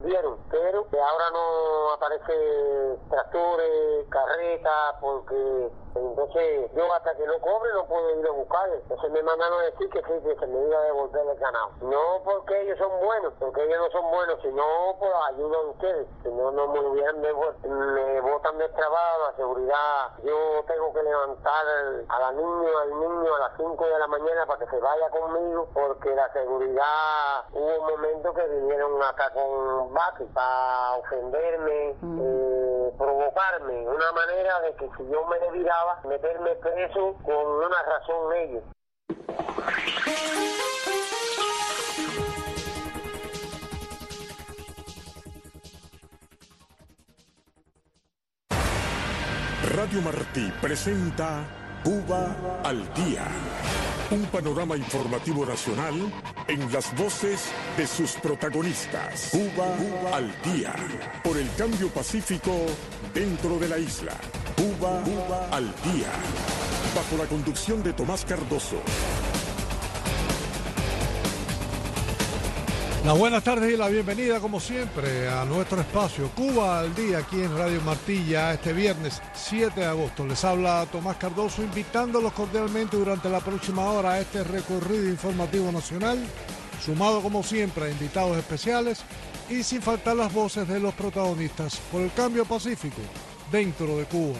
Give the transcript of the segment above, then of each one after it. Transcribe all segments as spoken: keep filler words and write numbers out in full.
Vieron, pero que ahora no aparece tractores, carretas, porque entonces yo hasta que no cobre no puedo ir a buscar. Entonces me mandaron a decir que sí, que se me iba a devolver el ganado. No porque ellos son buenos, porque ellos no son buenos, sino por la ayuda de ustedes. Si no, no me hubieran devuelto, me botan del trabajo, la seguridad. Yo tengo que levantar a la niña, al niño a las cinco de la mañana para que se vaya conmigo, porque la seguridad, hubo un momento que vinieron acá con bate para ofenderme, mm. eh, provocarme, una manera de que si yo me desviraba, meterme preso con una razón ellos. Radio Martí presenta Cuba al Día, un panorama informativo nacional en las voces de sus protagonistas. Cuba, Cuba al Día, por el cambio pacífico dentro de la isla. Cuba, Cuba al Día, bajo la conducción de Tomás Cardoso. Las buenas tardes y la bienvenida, como siempre, a nuestro espacio Cuba al Día, aquí en Radio Martilla, este viernes siete de agosto. Les habla Tomás Cardoso, invitándolos cordialmente durante la próxima hora a este recorrido informativo nacional, sumado como siempre a invitados especiales y sin faltar las voces de los protagonistas por el cambio pacífico dentro de Cuba.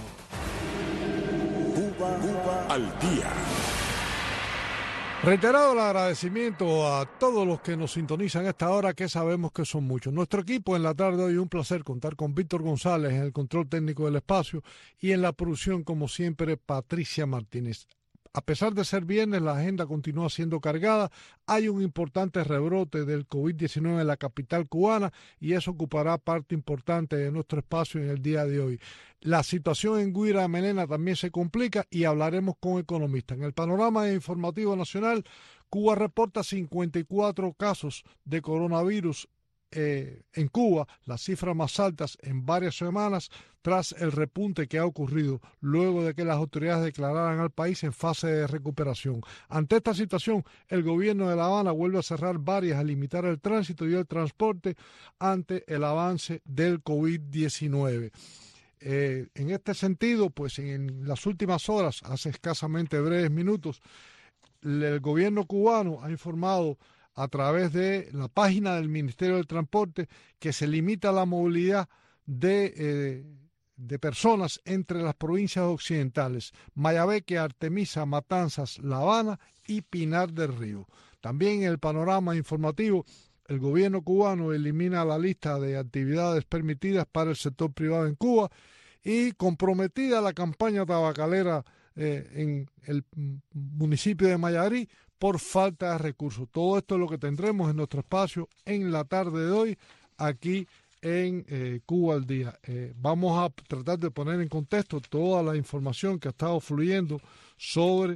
Cuba, Cuba al Día. Reiterado el agradecimiento a todos los que nos sintonizan a esta hora, que sabemos que son muchos. Nuestro equipo en la tarde de hoy, un placer contar con Víctor González en el control técnico del espacio y en la producción, como siempre, Patricia Martínez. A pesar de ser viernes, la agenda continúa siendo cargada. Hay un importante rebrote del COVID diecinueve en la capital cubana y eso ocupará parte importante de nuestro espacio en el día de hoy. La situación en Guira Melena también se complica y hablaremos con economistas. En el panorama informativo nacional, Cuba reporta cincuenta y cuatro casos de coronavirus Eh, en Cuba, las cifras más altas en varias semanas tras el repunte que ha ocurrido luego de que las autoridades declararan al país en fase de recuperación. Ante esta situación, el gobierno de La Habana vuelve a cerrar varias a limitar el tránsito y el transporte ante el avance del COVID diecinueve. Eh, en este sentido, pues en las últimas horas, hace escasamente breves minutos, el gobierno cubano ha informado a través de la página del Ministerio del Transporte que se limita la movilidad de, eh, de personas entre las provincias occidentales, Mayabeque, Artemisa, Matanzas, La Habana y Pinar del Río. También en el panorama informativo, el gobierno cubano elimina la lista de actividades permitidas para el sector privado en Cuba y comprometida la campaña tabacalera eh, en el municipio de Mayarí por falta de recursos. Todo esto es lo que tendremos en nuestro espacio en la tarde de hoy, aquí en eh, Cuba al Día. Eh, vamos a tratar de poner en contexto toda la información que ha estado fluyendo sobre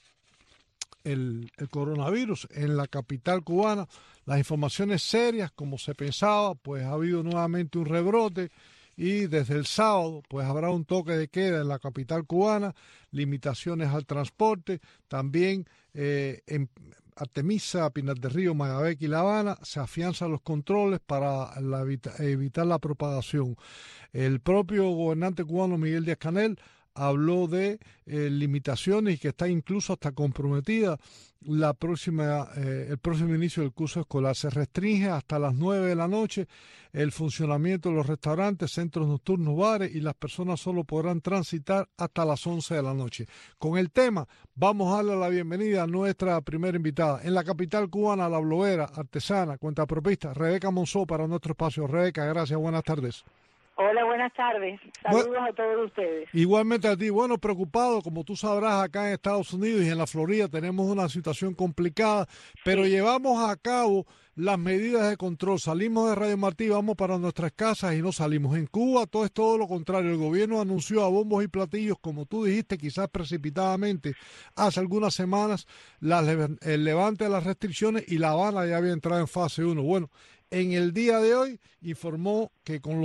el, el coronavirus en la capital cubana. Las informaciones serias, como se pensaba, pues ha habido nuevamente un rebrote y desde el sábado pues habrá un toque de queda en la capital cubana, limitaciones al transporte, también eh, en Artemisa, Pinar del Río, Mayabeque y La Habana se afianzan los controles para la evita, evitar la propagación. El propio gobernante cubano Miguel Díaz-Canel habló de eh, limitaciones y que está incluso hasta comprometida la próxima, eh, el próximo inicio del curso escolar. Se restringe hasta las nueve de la noche el funcionamiento de los restaurantes, centros nocturnos, bares, y las personas solo podrán transitar hasta las once de la noche. Con el tema vamos a darle la bienvenida a nuestra primera invitada. En la capital cubana, la bloguera, artesana, cuentapropista, Rebeca Monzó, para nuestro espacio. Rebeca, gracias, buenas tardes. Hola, buenas tardes. Saludos bueno, a todos ustedes. Igualmente a ti. Bueno, preocupado, como tú sabrás, acá en Estados Unidos y en la Florida tenemos una situación complicada, pero sí, llevamos a cabo las medidas de control. Salimos de Radio Martí, vamos para nuestras casas y no salimos. En Cuba todo es todo lo contrario. El gobierno anunció a bombos y platillos, como tú dijiste, quizás precipitadamente, hace algunas semanas, la, el levante de las restricciones y La Habana ya había entrado en fase uno. Bueno, en el día de hoy informó que con los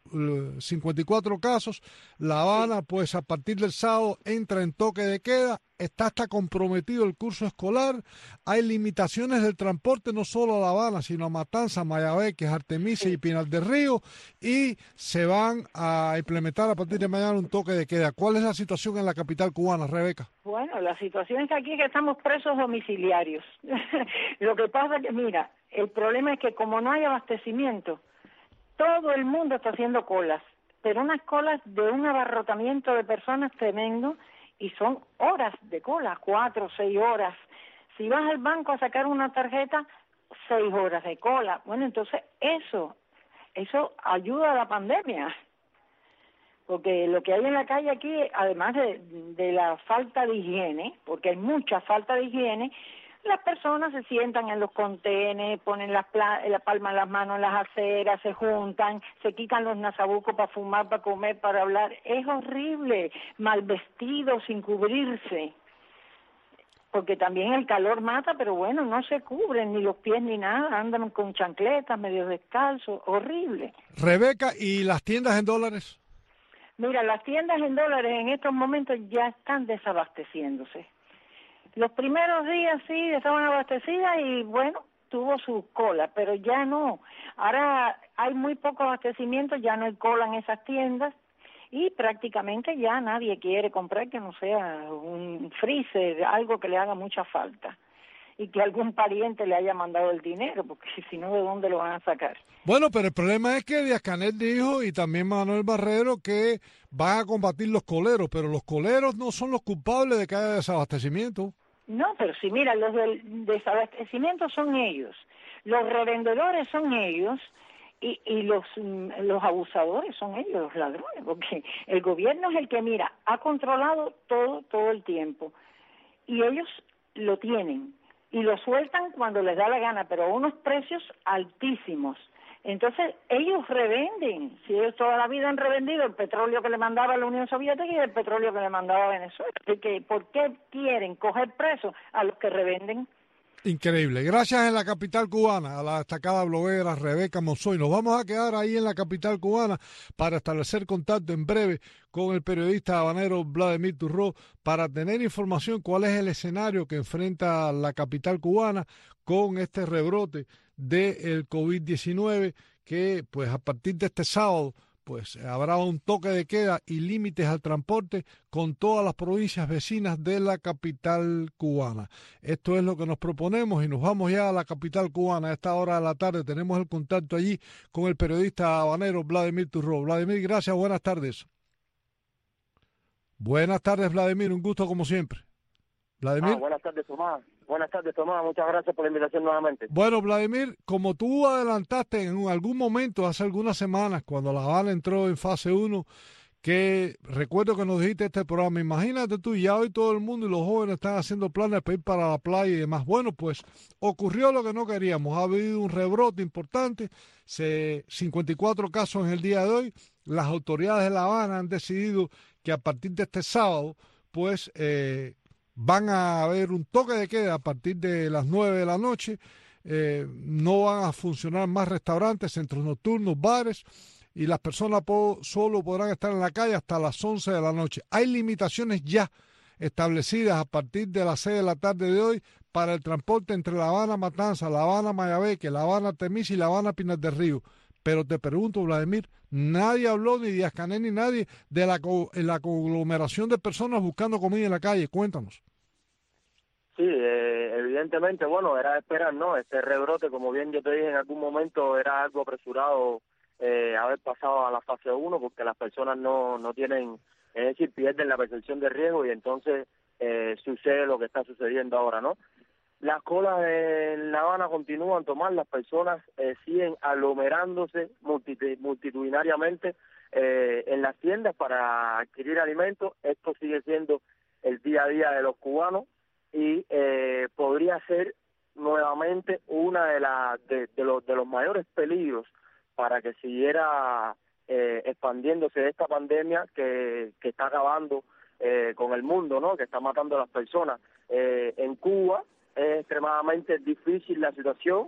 cincuenta y cuatro casos. La Habana, pues a partir del sábado entra en toque de queda, está hasta comprometido el curso escolar, hay limitaciones del transporte no solo a La Habana, sino a Matanzas, Mayabeque, Artemisa y Pinar del Río, y se van a implementar a partir de mañana un toque de queda. ¿Cuál es la situación en la capital cubana, Rebeca? Bueno, la situación es que aquí que estamos presos domiciliarios. Lo que pasa es que, mira, el problema es que como no hay abastecimiento, todo el mundo está haciendo colas, pero unas colas de un abarrotamiento de personas tremendo, y son horas de cola, cuatro, seis horas. Si vas al banco a sacar una tarjeta, seis horas de cola. Bueno, entonces eso, eso ayuda a la pandemia. Porque lo que hay en la calle aquí, además de, de la falta de higiene, porque hay mucha falta de higiene, las personas se sientan en los contenes, ponen las pla la palma de las manos en las aceras, se juntan, se quitan los nasabucos para fumar, para comer, para hablar. Es horrible, mal vestidos, sin cubrirse. Porque también el calor mata, pero bueno, no se cubren ni los pies ni nada, andan con chancletas, medio descalzos, horrible. Rebeca, ¿y las tiendas en dólares? Mira, las tiendas en dólares en estos momentos ya están desabasteciéndose. Los primeros días sí estaban abastecidas y bueno, tuvo su cola, pero ya no. Ahora hay muy poco abastecimiento, ya no hay cola en esas tiendas y prácticamente ya nadie quiere comprar que no sea un freezer, algo que le haga mucha falta y que algún pariente le haya mandado el dinero, porque si no, ¿de dónde lo van a sacar? Bueno, pero el problema es que Díaz-Canel dijo, y también Manuel Barrero, que van a combatir los coleros, pero los coleros no son los culpables de que haya desabastecimiento. No, pero si mira, los del desabastecimiento son ellos, los revendedores son ellos y, y los, los abusadores son ellos, los ladrones, porque el gobierno es el que, mira, ha controlado todo, todo el tiempo y ellos lo tienen y lo sueltan cuando les da la gana, pero a unos precios altísimos. Entonces, ellos revenden. Si ellos toda la vida han revendido el petróleo que le mandaba la Unión Soviética y el petróleo que le mandaba a Venezuela. Así que, ¿por qué quieren coger presos a los que revenden? Increíble. Gracias en la capital cubana a la destacada bloguera Rebeca Monzoy. Nos vamos a quedar ahí en la capital cubana para establecer contacto en breve con el periodista habanero Vladimir Turró para tener información cuál es el escenario que enfrenta la capital cubana con este rebrote del COVID diecinueve que pues a partir de este sábado pues habrá un toque de queda y límites al transporte con todas las provincias vecinas de la capital cubana. Esto es lo que nos proponemos y nos vamos ya a la capital cubana. A esta hora de la tarde tenemos el contacto allí con el periodista habanero Vladimir Turró. Vladimir, gracias, buenas tardes. Buenas tardes, Vladimir, un gusto como siempre. Vladimir. Ah, buenas tardes, Tomás. Buenas tardes, Tomás. Muchas gracias por la invitación nuevamente. Bueno, Vladimir, como tú adelantaste en algún momento, hace algunas semanas, cuando La Habana entró en fase uno, que recuerdo que nos dijiste este programa, imagínate tú, ya hoy todo el mundo y los jóvenes están haciendo planes para ir para la playa y demás. Bueno, pues ocurrió lo que no queríamos. Ha habido un rebrote importante, se, cincuenta y cuatro casos en el día de hoy. Las autoridades de La Habana han decidido que a partir de este sábado, pues... Eh, van a haber un toque de queda a partir de las nueve de la noche, eh, no van a funcionar más restaurantes, centros nocturnos, bares, y las personas po solo podrán estar en la calle hasta las once de la noche. Hay limitaciones ya establecidas a partir de las seis de la tarde de hoy para el transporte entre La Habana Matanzas, La Habana Mayabeque, La Habana Artemisa y La Habana Pinar del Río. Pero te pregunto, Vladimir, nadie habló, ni Díaz-Canel ni nadie, de la, co la conglomeración de personas buscando comida en la calle. Cuéntanos. Sí, eh, evidentemente, bueno, era de esperar, ¿no? Este rebrote, como bien yo te dije en algún momento, era algo apresurado eh, haber pasado a la fase uno porque las personas no, no tienen, es decir, pierden la percepción de riesgo y entonces eh, sucede lo que está sucediendo ahora, ¿no? Las colas en La Habana continúan, Tomás, las personas eh, siguen aglomerándose multitud multitudinariamente eh, en las tiendas para adquirir alimentos. Esto sigue siendo el día a día de los cubanos y eh, podría ser nuevamente una de, la, de, de, los, de los mayores peligros para que siguiera eh, expandiéndose esta pandemia que, que está acabando eh, con el mundo, ¿no? Que está matando a las personas. Eh, en Cuba es extremadamente difícil la situación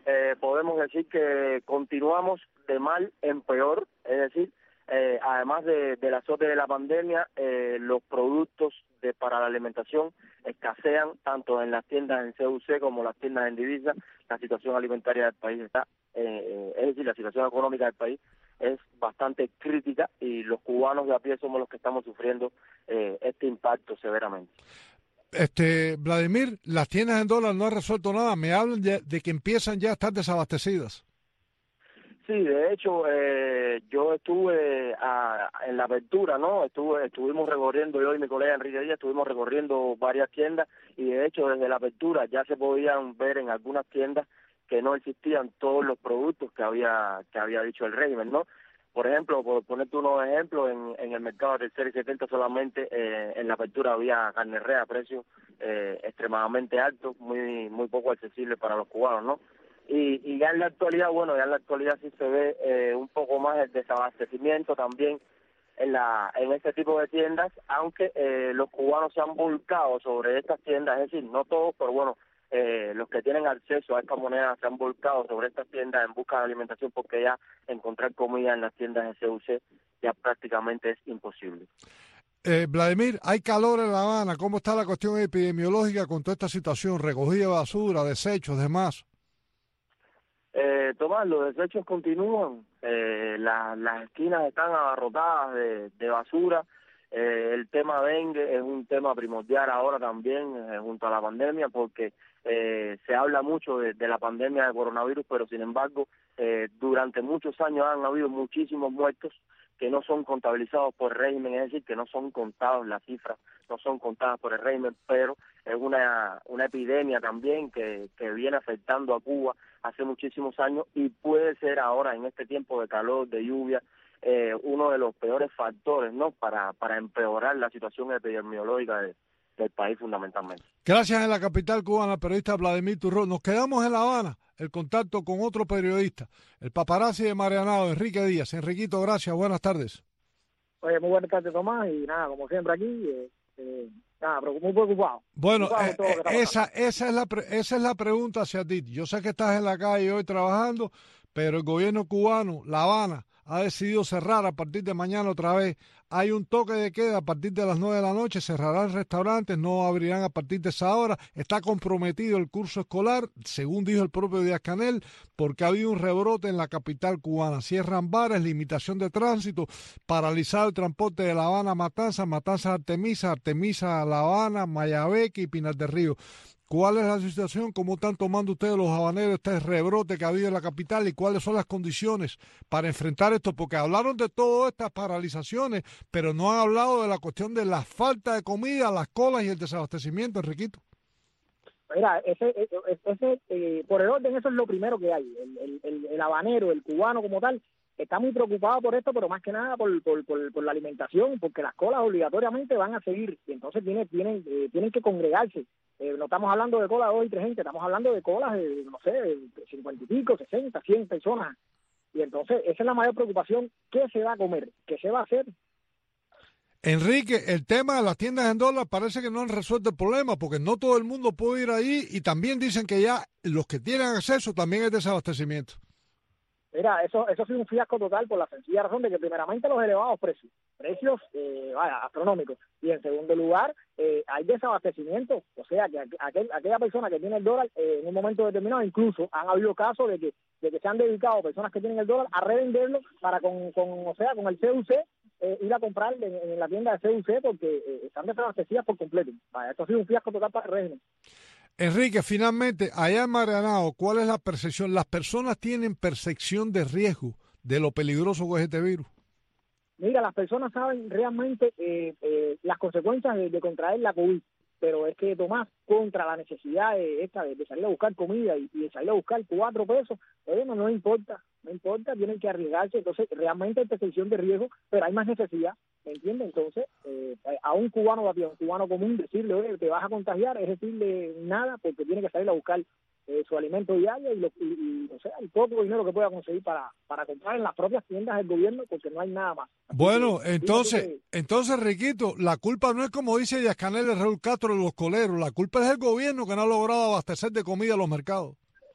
eh, podemos decir que continuamos de mal en peor, es decir, eh, además de, del azote de la pandemia, eh, los productos de, para la alimentación escasean tanto en las tiendas en C U C como las tiendas en divisa. La situación alimentaria del país está, eh, es decir, la situación económica del país es bastante crítica y los cubanos de a pie somos los que estamos sufriendo eh, este impacto severamente. Este, Vladimir, las tiendas en dólar no han resuelto nada. Me hablan de, de que empiezan ya a estar desabastecidas. Sí, de hecho, eh, yo estuve a, en la apertura, ¿no? Estuve, estuvimos recorriendo, yo y mi colega Enrique Díaz, estuvimos recorriendo varias tiendas y de hecho desde la apertura ya se podían ver en algunas tiendas que no existían todos los productos que había que había dicho el régimen, ¿no? Por ejemplo, por ponerte unos ejemplos, en, en el mercado del tercer y setenta solamente eh, en la apertura había carne rea a precios eh, extremadamente altos, muy muy poco accesibles para los cubanos, ¿no? Y, y ya en la actualidad, bueno, ya en la actualidad sí se ve eh, un poco más el desabastecimiento también en la en este tipo de tiendas, aunque eh, los cubanos se han volcado sobre estas tiendas, es decir, no todos, pero bueno, eh, los que tienen acceso a esta moneda se han volcado sobre estas tiendas en busca de alimentación, porque ya encontrar comida en las tiendas de C U C ya prácticamente es imposible. Eh, Vladimir, hay calor en La Habana. ¿Cómo está la cuestión epidemiológica con toda esta situación? Recogida de basura, desechos, demás. Eh, Tomás, los desechos continúan, eh, la, las esquinas están abarrotadas de, de basura, eh, el tema dengue es un tema primordial ahora también eh, junto a la pandemia, porque eh, se habla mucho de, de la pandemia de coronavirus, pero sin embargo eh, durante muchos años han habido muchísimos muertos que no son contabilizados por el régimen, es decir, que no son contados las cifras, no son contadas por el régimen, pero es una una epidemia también que, que viene afectando a Cuba hace muchísimos años y puede ser ahora en este tiempo de calor, de lluvia, eh, uno de los peores factores, ¿no?, para para empeorar la situación epidemiológica de, del país fundamentalmente. Gracias en la capital cubana, el periodista Vladimir Turró. Nos quedamos en La Habana, el contacto con otro periodista, el paparazzi de Marianao, Enrique Díaz. Enriquito, gracias, buenas tardes. Oye, muy buenas tardes, Tomás, y nada, como siempre aquí, eh, eh, nada, pero muy preocupado. Bueno, preocupado eh, eh, esa, esa, es la pre, esa es la pregunta hacia ti. Yo sé que estás en la calle hoy trabajando, pero el gobierno cubano, La Habana, ha decidido cerrar a partir de mañana otra vez. Hay un toque de queda a partir de las nueve de la noche, cerrarán restaurantes, no abrirán a partir de esa hora. Está comprometido el curso escolar, según dijo el propio Díaz-Canel, porque ha habido un rebrote en la capital cubana. Cierran bares, limitación de tránsito, paralizado el transporte de La Habana a Matanzas, Matanzas a Artemisa, Artemisa a La Habana, Mayabeque y Pinar del Río. ¿Cuál es la situación? ¿Cómo están tomando ustedes los habaneros este rebrote que ha habido en la capital y cuáles son las condiciones para enfrentar esto? Porque hablaron de todas estas paralizaciones, pero no han hablado de la cuestión de la falta de comida, las colas y el desabastecimiento, Enriquito. Mira, ese, ese, ese eh, por el orden, eso es lo primero que hay. El, el, el, el habanero, el cubano como tal, está muy preocupado por esto, pero más que nada por, por, por, por la alimentación, porque las colas obligatoriamente van a seguir, y entonces tienen, tienen, eh, tienen que congregarse. Eh, no estamos hablando de colas de dos y tres gente, estamos hablando de colas de, no sé, de cincuenta y pico, sesenta, cien personas. Y entonces esa es la mayor preocupación. ¿Qué se va a comer? ¿Qué se va a hacer? Enrique, el tema de las tiendas en dólar parece que no han resuelto el problema, porque no todo el mundo puede ir ahí y también dicen que ya los que tienen acceso también hay desabastecimiento. Mira, eso eso ha sido un fiasco total por la sencilla razón de que primeramente los elevados precios, precios eh, vaya, astronómicos, y en segundo lugar eh, hay desabastecimiento, o sea que aquel, aquella persona que tiene el dólar eh, en un momento determinado, incluso han habido casos de que de que se han dedicado personas que tienen el dólar a revenderlo para con, con o sea con el C U C eh, ir a comprar en, en la tienda de C U C porque eh, están desabastecidas por completo. Vaya, esto ha sido un fiasco total para el régimen. Enrique, finalmente, allá en Marianao, ¿cuál es la percepción? ¿Las personas tienen percepción de riesgo de lo peligroso que es este virus? Mira, las personas saben realmente eh, eh, las consecuencias de, de contraer la COVID, pero es que Tomás, contra la necesidad de, esta, de, de salir a buscar comida y, y de salir a buscar cuatro pesos, oye, no, no importa, no importa, tienen que arriesgarse, entonces realmente hay percepción de riesgo, pero hay más necesidad, ¿me entiendes? Entonces, eh, a un cubano, a un cubano común, decirle, oye, te vas a contagiar, es decirle nada, porque tiene que salir a buscar eh, su alimento diario y, lo, y, y o sea, el poco dinero que pueda conseguir para, para comprar en las propias tiendas del gobierno, porque no hay nada más. Así bueno, que, entonces, que, entonces, Riquito, la culpa no es como dice Díaz-Canel de Raúl Castro de los coleros, la culpa es del gobierno que no ha logrado abastecer de comida a los mercados.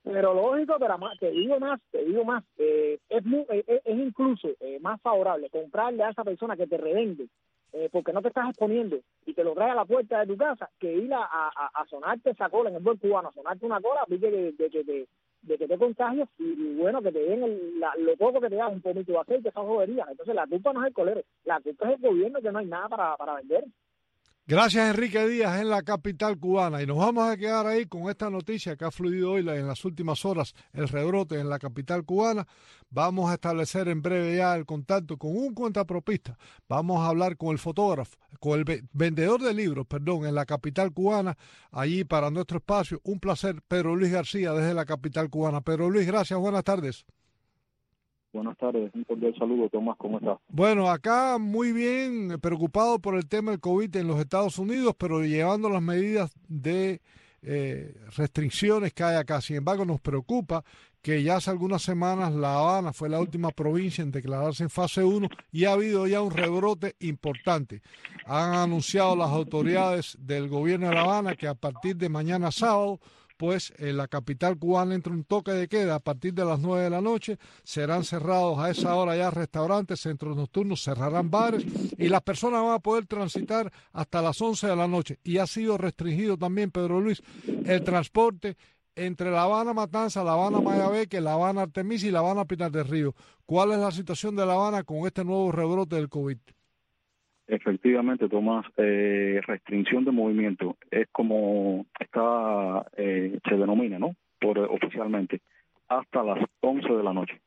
Pero lógico, pero más, te digo más, te digo más, eh, es, muy, es, es incluso eh, más favorable comprarle a esa persona que te revende, eh, porque no te estás exponiendo y te lo trae a la puerta de tu casa, que ir a, a, a sonarte esa cola en el buen cubano, a sonarte una cola, de que, de, de, de, de que te contagies y, y bueno, que te den el, la, lo poco que te dan, un poquito de aceite, esas joderías. Entonces la culpa no es el colero, la culpa es el gobierno, que no hay nada para, para vender. Gracias, Enrique Díaz, en la capital cubana. Y nos vamos a quedar ahí con esta noticia que ha fluido hoy en las últimas horas, el rebrote en la capital cubana. Vamos a establecer en breve ya el contacto con un cuentapropista. Vamos a hablar con el fotógrafo, con el vendedor de libros, perdón, en la capital cubana, allí para nuestro espacio. Un placer, Pedro Luis García, desde la capital cubana. Pedro Luis, gracias, buenas tardes. Buenas tardes, un cordial saludo, Tomás, ¿cómo estás? Bueno, acá muy bien, preocupado por el tema del COVID en los Estados Unidos, pero llevando las medidas de eh, restricciones que hay acá. Sin embargo, nos preocupa que ya hace algunas semanas La Habana fue la última provincia en declararse en fase uno y ha habido ya un rebrote importante. Han anunciado las autoridades del gobierno de La Habana que a partir de mañana sábado, pues en la capital cubana entra un toque de queda a partir de las nueve de la noche, serán cerrados a esa hora ya restaurantes, centros nocturnos, cerrarán bares y las personas van a poder transitar hasta las once de la noche. Y ha sido restringido también, Pedro Luis, el transporte entre La Habana Matanza, La Habana Mayabeque, La Habana Artemisa y La Habana Pinar del Río. ¿Cuál es la situación de La Habana con este nuevo rebrote del COVID? Efectivamente, Tomás, eh, restricción de movimiento es como está eh, se denomina, ¿no? Por oficialmente hasta las once de la noche.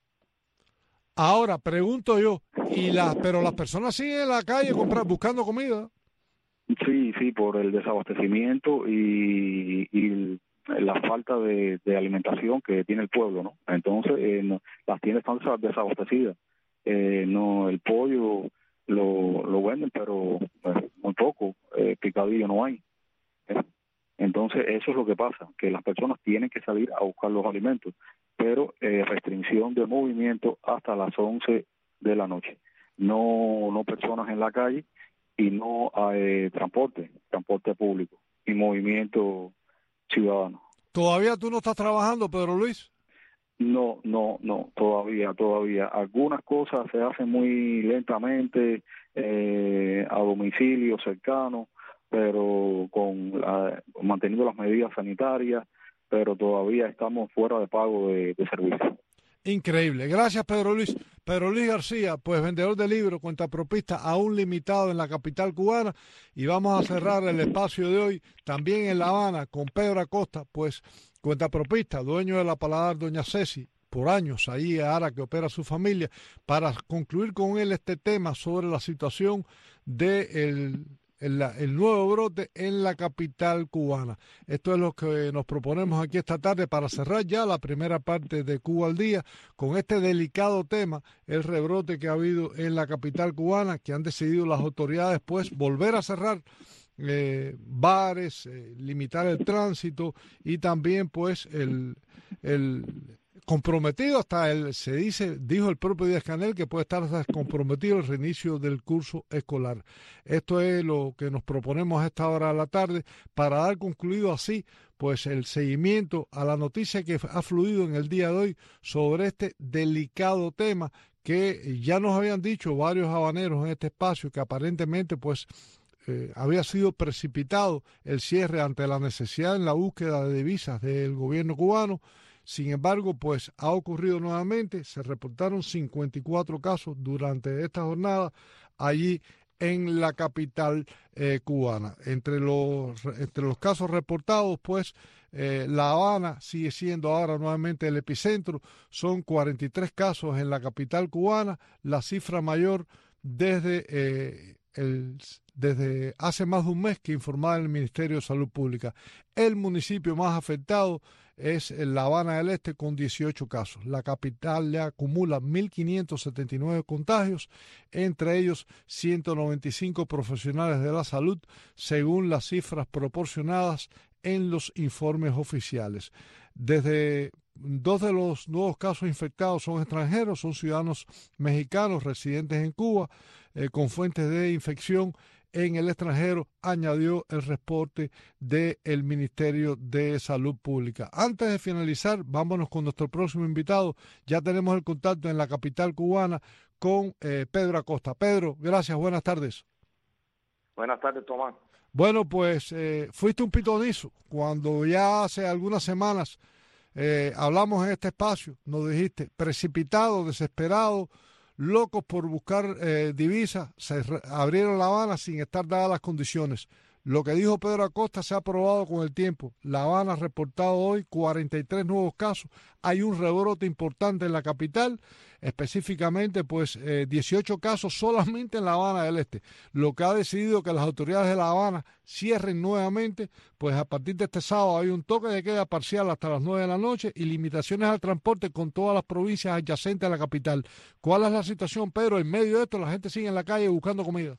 Ahora pregunto yo, y las pero las personas siguen en la calle comprar, buscando comida. Sí, sí, por el desabastecimiento y, y la falta de, de alimentación que tiene el pueblo, ¿no? Entonces eh, no, las tiendas están desabastecidas. Eh, no, el pollo lo, lo venden, pero eh, muy poco, eh, picadillo no hay. ¿eh? Entonces eso es lo que pasa, que las personas tienen que salir a buscar los alimentos, pero eh, restricción de movimiento hasta las once de la noche. No, no personas en la calle y no hay transporte, transporte público y movimiento ciudadano. ¿Todavía tú no estás trabajando, Pedro Luis? No, no, no, todavía, todavía. Algunas cosas se hacen muy lentamente, eh, a domicilio cercano, pero con la, manteniendo las medidas sanitarias, pero todavía estamos fuera de pago de, de servicio. Increíble. Gracias, Pedro Luis. Pedro Luis García, pues vendedor de libros, cuentapropista aún limitado en la capital cubana. Y vamos a cerrar el espacio de hoy también en La Habana con Pedro Acosta, pues cuentapropista, dueño de la Paladar Doña Ceci, por años ahí ahora que opera su familia, para concluir con él este tema sobre la situación del de el, el nuevo brote en la capital cubana. Esto es lo que nos proponemos aquí esta tarde para cerrar ya la primera parte de Cuba al Día con este delicado tema, el rebrote que ha habido en la capital cubana, que han decidido las autoridades pues volver a cerrar Eh, bares, eh, limitar el tránsito y también pues el, el comprometido hasta el, se dice, dijo el propio Díaz Canel que puede estar hasta comprometido el reinicio del curso escolar. Esto es lo que nos proponemos a esta hora de la tarde para dar concluido así pues el seguimiento a la noticia que ha fluido en el día de hoy sobre este delicado tema que ya nos habían dicho varios habaneros en este espacio que aparentemente pues Eh, había sido precipitado el cierre ante la necesidad en la búsqueda de divisas del gobierno cubano. Sin embargo, pues ha ocurrido nuevamente, se reportaron cincuenta y cuatro casos durante esta jornada allí en la capital eh, cubana. Entre los, entre los casos reportados, pues eh, La Habana sigue siendo ahora nuevamente el epicentro, son cuarenta y tres casos en la capital cubana, la cifra mayor desde eh, el desde hace más de un mes que informaba el Ministerio de Salud Pública. El municipio más afectado es La Habana del Este con dieciocho casos. La capital le acumula mil quinientos setenta y nueve contagios, entre ellos ciento noventa y cinco profesionales de la salud, según las cifras proporcionadas en los informes oficiales. Desde dos de los nuevos casos infectados son extranjeros, son ciudadanos mexicanos residentes en Cuba, eh, con fuentes de infección en el extranjero, añadió el reporte del Ministerio de Salud Pública. Antes de finalizar, vámonos con nuestro próximo invitado. Ya tenemos el contacto en la capital cubana con eh, Pedro Acosta. Pedro, gracias, buenas tardes. Buenas tardes, Tomás. Bueno, pues eh, fuiste un pitonizo cuando ya hace algunas semanas eh, hablamos en este espacio, nos dijiste, precipitado, desesperado, locos por buscar eh, divisas, se abrieron La Habana sin estar dadas las condiciones. Lo que dijo Pedro Acosta se ha probado con el tiempo. La Habana ha reportado hoy cuarenta y tres nuevos casos. Hay un rebrote importante en la capital, específicamente pues eh, dieciocho casos solamente en La Habana del Este. Lo que ha decidido que las autoridades de La Habana cierren nuevamente, pues a partir de este sábado hay un toque de queda parcial hasta las nueve de la noche y limitaciones al transporte con todas las provincias adyacentes a la capital. ¿Cuál es la situación, Pedro? En medio de esto la gente sigue en la calle buscando comida.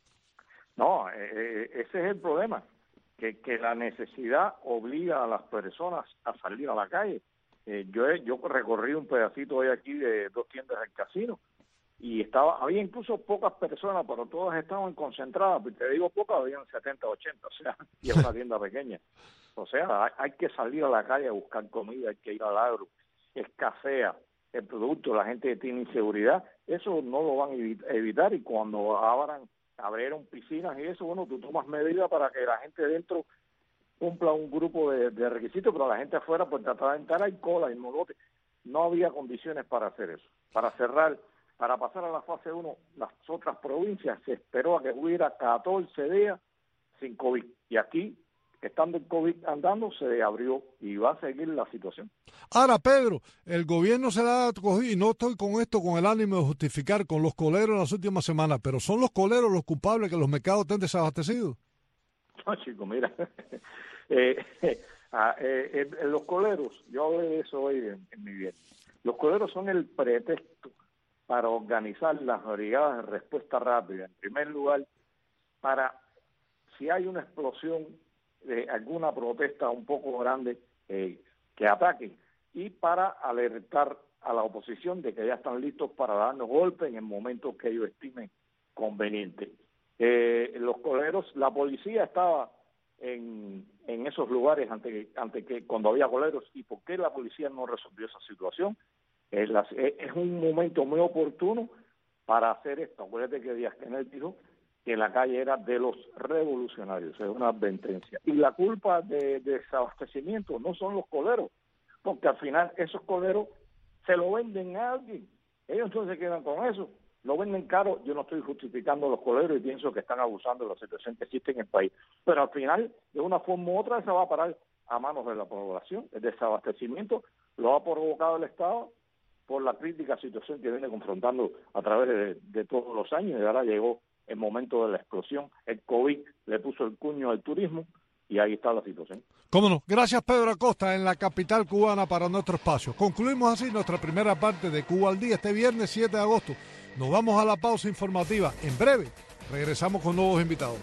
No, eh, ese es el problema, que, que la necesidad obliga a las personas a salir a la calle. Eh, yo he, yo recorrí un pedacito hoy aquí de dos tiendas del casino y estaba había incluso pocas personas, pero todas estaban concentradas. Te digo pocas, habían setenta, ochenta, o sea, y es una tienda pequeña. O sea, hay, hay que salir a la calle a buscar comida, hay que ir al agro, escasea el producto, la gente tiene inseguridad, eso no lo van a evitar y cuando abran abrieron piscinas y eso, bueno, tú tomas medidas para que la gente dentro cumpla un grupo de, de requisitos, pero la gente afuera, pues tratar de entrar, hay cola, hay molote. No había condiciones para hacer eso. Para cerrar, para pasar a la fase uno, las otras provincias se esperó a que hubiera catorce días sin COVID. Y aquí, estando el COVID andando, se abrió y va a seguir la situación. Ahora, Pedro, el gobierno se la ha cogido, y no estoy con esto con el ánimo de justificar con los coleros en las últimas semanas, pero ¿son los coleros los culpables que los mercados estén desabastecidos? No, chico, mira, eh, eh, eh, eh, los coleros, yo hablé de eso hoy en, en mi viernes, los coleros son el pretexto para organizar las brigadas de respuesta rápida. En primer lugar, para, si hay una explosión de alguna protesta un poco grande, eh, que ataquen, y para alertar a la oposición de que ya están listos para darnos golpes en el momento que ellos estimen conveniente. Eh, los coleros, la policía estaba en, en esos lugares ante, ante que cuando había coleros. ¿Y por qué la policía no resolvió esa situación? Es, la, es un momento muy oportuno para hacer esto. Acuérdate que Díaz-Canel dijo que la calle era de los revolucionarios, es una advertencia. Y la culpa de, de desabastecimiento no son los coleros, porque al final esos coleros se lo venden a alguien. Ellos entonces se quedan con eso, lo venden caro. Yo no estoy justificando a los coleros y pienso que están abusando de la situación que existe en el país. Pero al final, de una forma u otra, se va a parar a manos de la población. El desabastecimiento lo ha provocado el Estado por la crítica situación que viene confrontando a través de, de todos los años, y ahora llegó el momento de la explosión. El COVID le puso el cuño al turismo y ahí está la situación. Cómo no. Gracias, Pedro Acosta, en la capital cubana para nuestro espacio. Concluimos así nuestra primera parte de Cuba al Día este viernes siete de agosto. Nos vamos a la pausa informativa. En breve regresamos con nuevos invitados.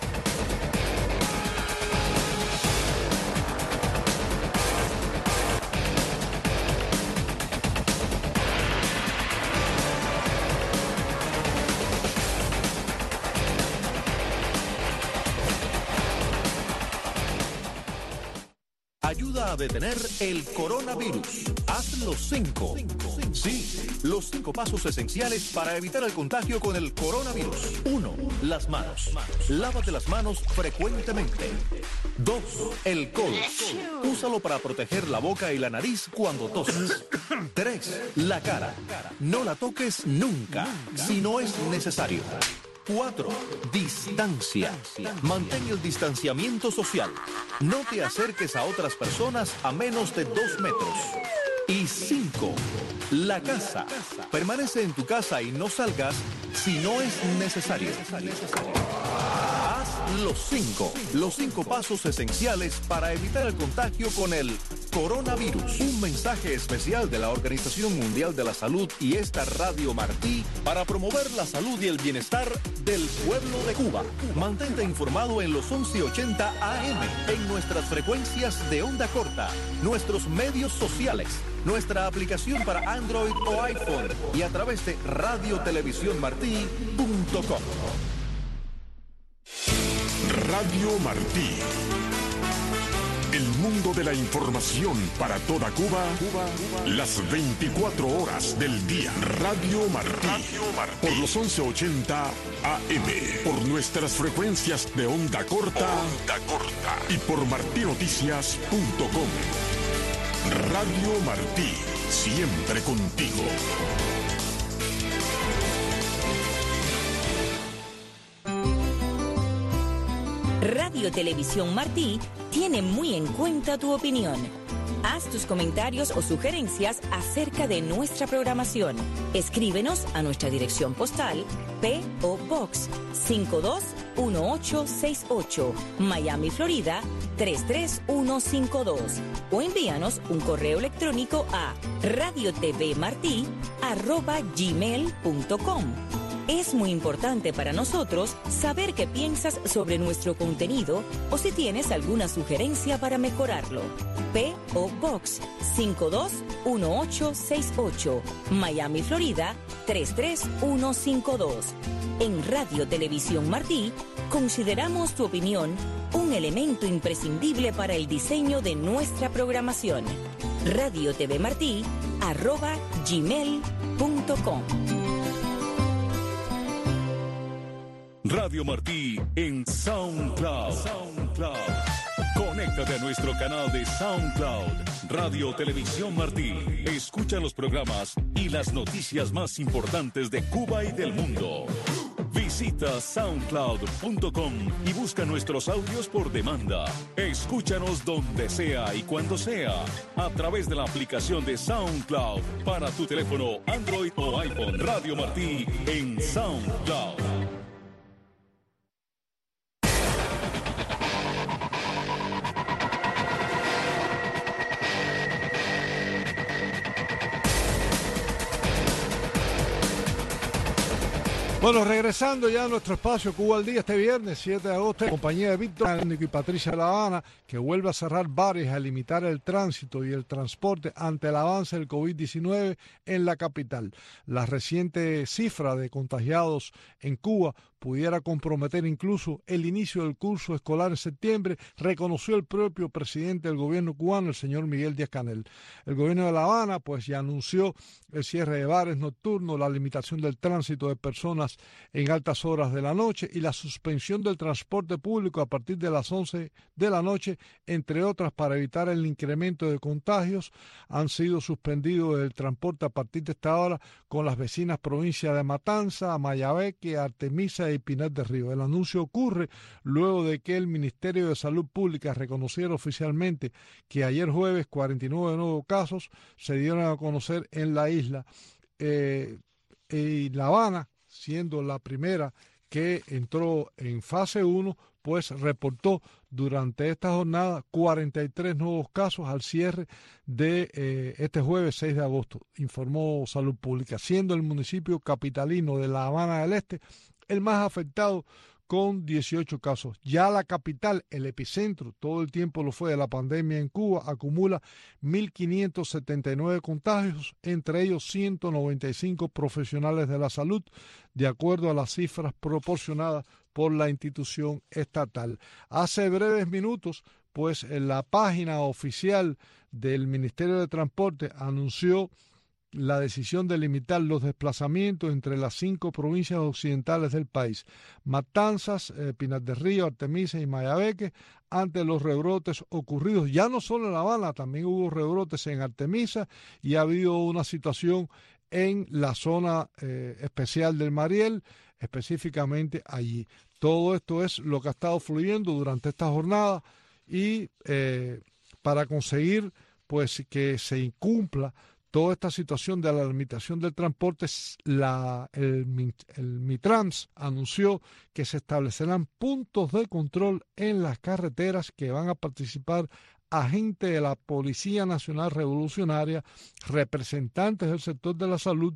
Ayuda a detener el coronavirus. Haz los cinco. Sí, los cinco pasos esenciales para evitar el contagio con el coronavirus. Uno, las manos. Lávate las manos frecuentemente. Dos, el codo. Úsalo para proteger la boca y la nariz cuando toses. Tres, la cara. No la toques nunca, si no es necesario. Cuatro, distancia. Mantén el distanciamiento social. No te acerques a otras personas a menos de dos metros. Y cinco, la casa. Permanece en tu casa y no salgas si no es necesario. Haz los cinco, los cinco pasos esenciales para evitar el contagio con el coronavirus. Un mensaje especial de la Organización Mundial de la Salud y esta Radio Martí para promover la salud y el bienestar del pueblo de Cuba. Mantente informado en los once ochenta A M, en nuestras frecuencias de onda corta, nuestros medios sociales, nuestra aplicación para Android o iPhone y a través de radio televisión martí punto com. Radio Martí. El mundo de la información para toda Cuba, Cuba, Cuba, las veinticuatro horas del día. Radio Martí. Radio Martí. Por los once ochenta A M. Por nuestras frecuencias de onda corta. Onda corta. Y por martinoticias punto com. Radio Martí. Siempre contigo. Radio Televisión Martí tiene muy en cuenta tu opinión. Haz tus comentarios o sugerencias acerca de nuestra programación. Escríbenos a nuestra dirección postal P O Box cinco dos uno ocho seis ocho, Miami, Florida tres tres uno cinco dos, o envíanos un correo electrónico a radiotvmartí arroba gmail punto com. Es muy importante para nosotros saber qué piensas sobre nuestro contenido o si tienes alguna sugerencia para mejorarlo. P O Box cinco dos uno ocho seis ocho, Miami, Florida tres tres uno cinco dos. En Radio Televisión Martí consideramos tu opinión un elemento imprescindible para el diseño de nuestra programación. radiotvmartí arroba gmail punto com. Radio Martí en SoundCloud. SoundCloud. Conéctate a nuestro canal de SoundCloud. Radio Televisión Martí. Escucha los programas y las noticias más importantes de Cuba y del mundo. Visita soundcloud punto com y busca nuestros audios por demanda. Escúchanos donde sea y cuando sea a través de la aplicación de SoundCloud para tu teléfono Android o iPhone. Radio Martí en SoundCloud. Bueno, regresando ya a nuestro espacio Cuba al Día este viernes siete de agosto, en compañía de Víctor y Patricia de La Habana, que vuelve a cerrar bares, a limitar el tránsito y el transporte ante el avance del COVID diecinueve en la capital. La reciente cifra de contagiados en Cuba pudiera comprometer incluso el inicio del curso escolar en septiembre, reconoció el propio presidente del gobierno cubano, el señor Miguel Díaz-Canel. El gobierno de La Habana pues ya anunció el cierre de bares nocturnos, la limitación del tránsito de personas en altas horas de la noche y la suspensión del transporte público a partir de las once de la noche, entre otras, para evitar el incremento de contagios. Han sido suspendidos el transporte a partir de esta hora con las vecinas provincias de Matanza, Mayabeque, Artemisa y Pinar del Río. El anuncio ocurre luego de que el Ministerio de Salud Pública reconociera oficialmente que ayer jueves cuarenta y nueve nuevos casos se dieron a conocer en la isla. Eh, y La Habana, siendo la primera que entró en fase uno, pues reportó durante esta jornada cuarenta y tres nuevos casos al cierre de eh, este jueves seis de agosto, informó Salud Pública, siendo el municipio capitalino de La Habana del Este el más afectado con dieciocho casos. Ya la capital, el epicentro, todo el tiempo lo fue de la pandemia en Cuba, acumula mil quinientos setenta y nueve contagios, entre ellos ciento noventa y cinco profesionales de la salud, de acuerdo a las cifras proporcionadas por la institución estatal. Hace breves minutos, pues en la página oficial del Ministerio de Transporte anunció la decisión de limitar los desplazamientos entre las cinco provincias occidentales del país, Matanzas, eh, Pinar del Río, Artemisa y Mayabeque, ante los rebrotes ocurridos, ya no solo en La Habana, también hubo rebrotes en Artemisa y ha habido una situación en la zona eh, especial del Mariel, específicamente allí. Todo esto es lo que ha estado fluyendo durante esta jornada y eh, para conseguir pues que se incumpla toda esta situación de la limitación del transporte, la, el, el Mitrans anunció que se establecerán puntos de control en las carreteras que van a participar agentes de la Policía Nacional Revolucionaria, representantes del sector de la salud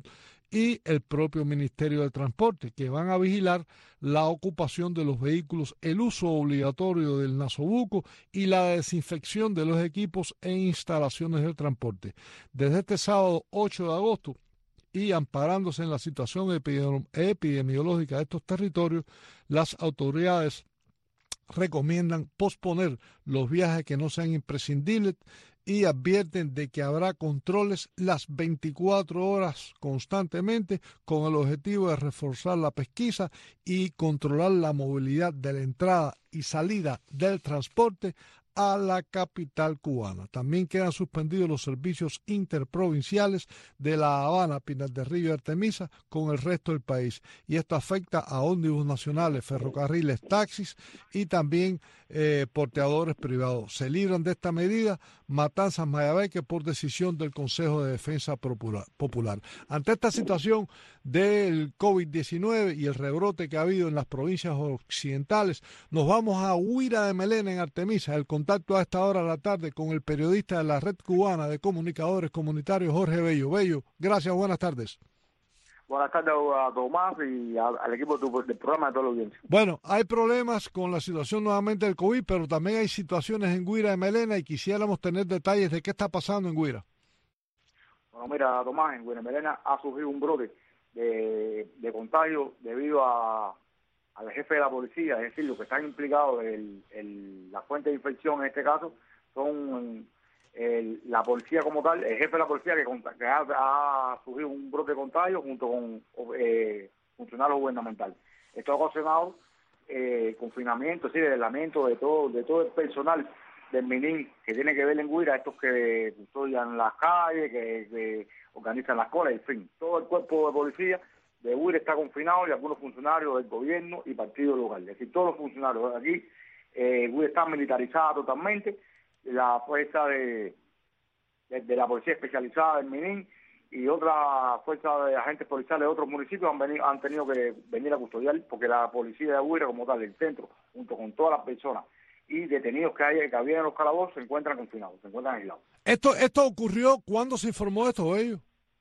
y el propio Ministerio de Transporte, que van a vigilar la ocupación de los vehículos, el uso obligatorio del nasobuco y la desinfección de los equipos e instalaciones del transporte. Desde este sábado ocho de agosto, y amparándose en la situación epidemiológica de estos territorios, las autoridades recomiendan posponer los viajes que no sean imprescindibles y advierten de que habrá controles las veinticuatro horas constantemente con el objetivo de reforzar la pesquisa y controlar la movilidad de la entrada y salida del transporte a la capital cubana. También quedan suspendidos los servicios interprovinciales de La Habana, Pinar del Río y Artemisa con el resto del país. Y esto afecta a ómnibus nacionales, ferrocarriles, taxis y también eh, porteadores privados. Se libran de esta medida Matanzas, Mayabeque por decisión del Consejo de Defensa Popular. Ante esta situación del COVID diecinueve y el rebrote que ha habido en las provincias occidentales, nos vamos a Guira de Melena en Artemisa. El contacto a esta hora de la tarde con el periodista de la Red Cubana de Comunicadores Comunitarios, Jorge Bello. Bello, gracias, buenas tardes. Buenas tardes a Tomás y a, al equipo de tu, del programa de toda la audiencia. Bueno, hay problemas con la situación nuevamente del COVID, pero también hay situaciones en Guira de Melena y quisiéramos tener detalles de qué está pasando en Guira. Bueno, mira, Tomás, en Guira de Melena ha surgido un brote de, de contagio debido a al jefe de la policía, es decir, los que están implicados en el, la fuente de infección en este caso son el, la policía como tal, el jefe de la policía que, que ha, ha surgido un brote de contagio junto con eh, funcionarios gubernamentales. Esto ha ocasionado eh, confinamiento, sí, de aislamiento de todo, de todo el personal del MININ que tiene que ver en Guira, estos que custodian las calles, que, que organizan las colas, en fin, todo el cuerpo de policía de Guira está confinado y algunos funcionarios del gobierno y partido local. Es decir, todos los funcionarios de aquí, eh, Guira está militarizada totalmente, la fuerza de, de, de la policía especializada del MININ y otra fuerza de agentes policiales de otros municipios han, venido, han tenido que venir a custodiar, porque la policía de Guira como tal, el centro, junto con todas las personas y detenidos que hay que había en los calabozos, se encuentran confinados, se encuentran aislados. ¿Esto esto ocurrió cuándo se informó esto, ellos?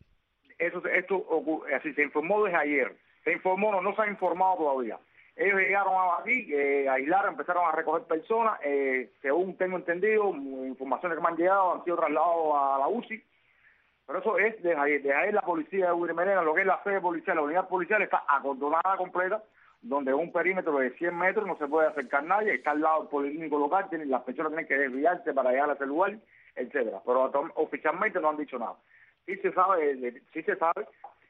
Eso, esto así se informó desde ayer. Se informó, no, no se ha informado todavía. Ellos llegaron aquí, eh, aislaron, empezaron a recoger personas. Eh, según tengo entendido, informaciones que me han llegado, han sido trasladados a la U C I. Pero eso es desde ayer. Desde ayer la policía de Guira de Melena, lo que es la sede policial, la unidad policial está acordonada completa, donde un perímetro de cien metros no se puede acercar nadie. Está al lado del policlínico local, tienen, las personas tienen que desviarse para llegar a ese lugar, etcétera. Pero oficialmente no han dicho nada. Sí se sabe, sí se sabe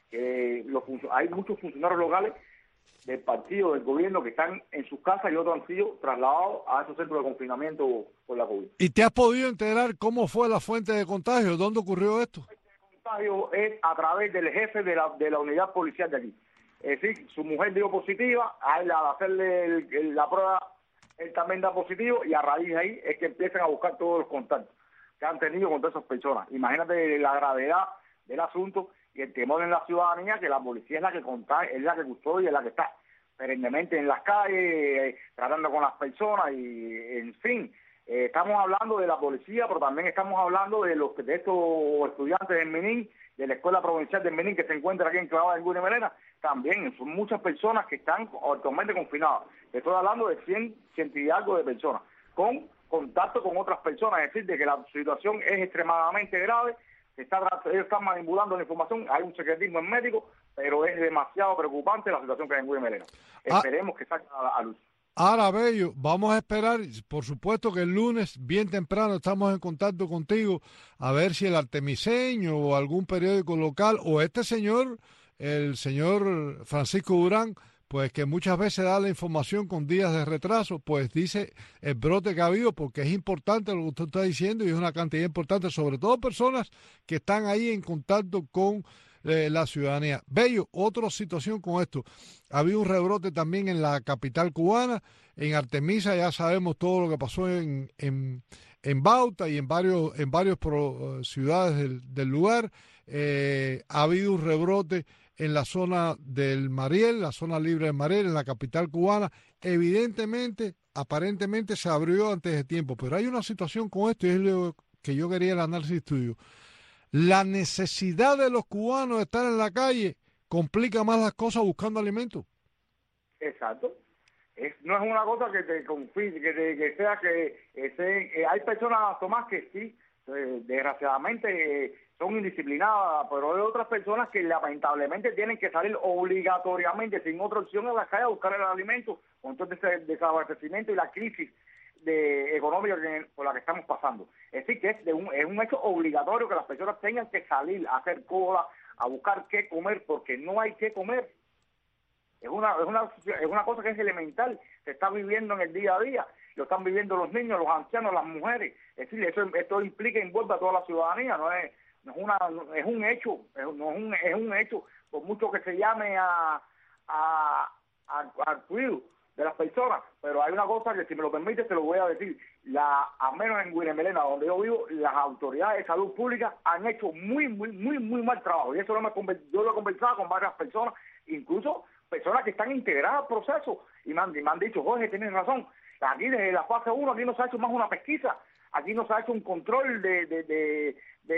que los hay muchos funcionarios locales del partido, del gobierno, que están en sus casas y otros han sido trasladados a esos centros de confinamiento por la COVID. ¿Y te has podido enterar cómo fue la fuente de contagio? ¿Dónde ocurrió esto? La fuente de contagio es a través del jefe de la, de la unidad policial de aquí. Es decir, su mujer dio positiva, a él al hacerle el, el, la prueba, él también da positivo y a raíz de ahí es que empiezan a buscar todos los contactos que han tenido con todas esas personas. Imagínate la gravedad del asunto y el temor en la ciudadanía, que la policía es la que contagia, es la que custodia, es la que está perennemente en las calles, eh, tratando con las personas y, en fin, eh, estamos hablando de la policía, pero también estamos hablando de los de estos estudiantes del MININ, de la Escuela Provincial del MININ que se encuentra aquí enclavada en Guira de Melena. También son muchas personas que están actualmente confinadas. Estoy hablando de cien, ciento y algo de personas, con contacto con otras personas, es decir, de que la situación es extremadamente grave, se está, ellos están manipulando la información, hay un secretismo en médico, pero es demasiado preocupante la situación que hay en Guira de Melena. Ah, esperemos que salga a, a luz. Ahora, Bello, vamos a esperar, por supuesto que el lunes, bien temprano, estamos en contacto contigo, a ver si el Artemiseño o algún periódico local, o este señor, el señor Francisco Durán, pues que muchas veces da la información con días de retraso, pues dice el brote que ha habido, porque es importante lo que usted está diciendo y es una cantidad importante, sobre todo personas que están ahí en contacto con eh, la ciudadanía. Bello, otra situación con esto. Ha habido un rebrote también en la capital cubana, en Artemisa, ya sabemos todo lo que pasó en, en, en Bauta y en varios, en varios pro, uh, ciudades del, del lugar. Eh, ha habido un rebrote en la zona del Mariel, la zona libre del Mariel, en la capital cubana. Evidentemente, aparentemente se abrió antes de tiempo, pero hay una situación con esto y es lo que yo quería el análisis tuyo. La necesidad de los cubanos de estar en la calle complica más las cosas buscando alimentos. Exacto. Es, no es una cosa que te confíe, que, te, que sea que eh, se, eh, hay personas, Tomás, que sí, eh, desgraciadamente, eh, son indisciplinadas, pero hay otras personas que lamentablemente tienen que salir obligatoriamente, sin otra opción, a la calle a buscar el alimento, con todo ese desabastecimiento y la crisis de económica que, por la que estamos pasando. Es decir, que es, de un, es un hecho obligatorio que las personas tengan que salir a hacer cola, a buscar qué comer, porque no hay qué comer. Es una, es una, es una cosa que es elemental, se está viviendo en el día a día, lo están viviendo los niños, los ancianos, las mujeres. Es decir, eso, esto implica y envuelve a toda la ciudadanía, no es, no es una, no, es un hecho, es, no es, un, es un hecho, por mucho que se llame a, a, a, al cuidado de las personas, pero hay una cosa que, si me lo permite, se lo voy a decir, la, al menos en Guinemelena, donde yo vivo, las autoridades de salud pública han hecho muy, muy, muy, muy mal trabajo, y eso lo me, yo lo he conversado con varias personas, incluso personas que están integradas al proceso, y me han, y me han dicho, Jorge, tienes razón, aquí desde la fase uno, aquí no se ha hecho más una pesquisa, aquí no se ha hecho un control de, de, de,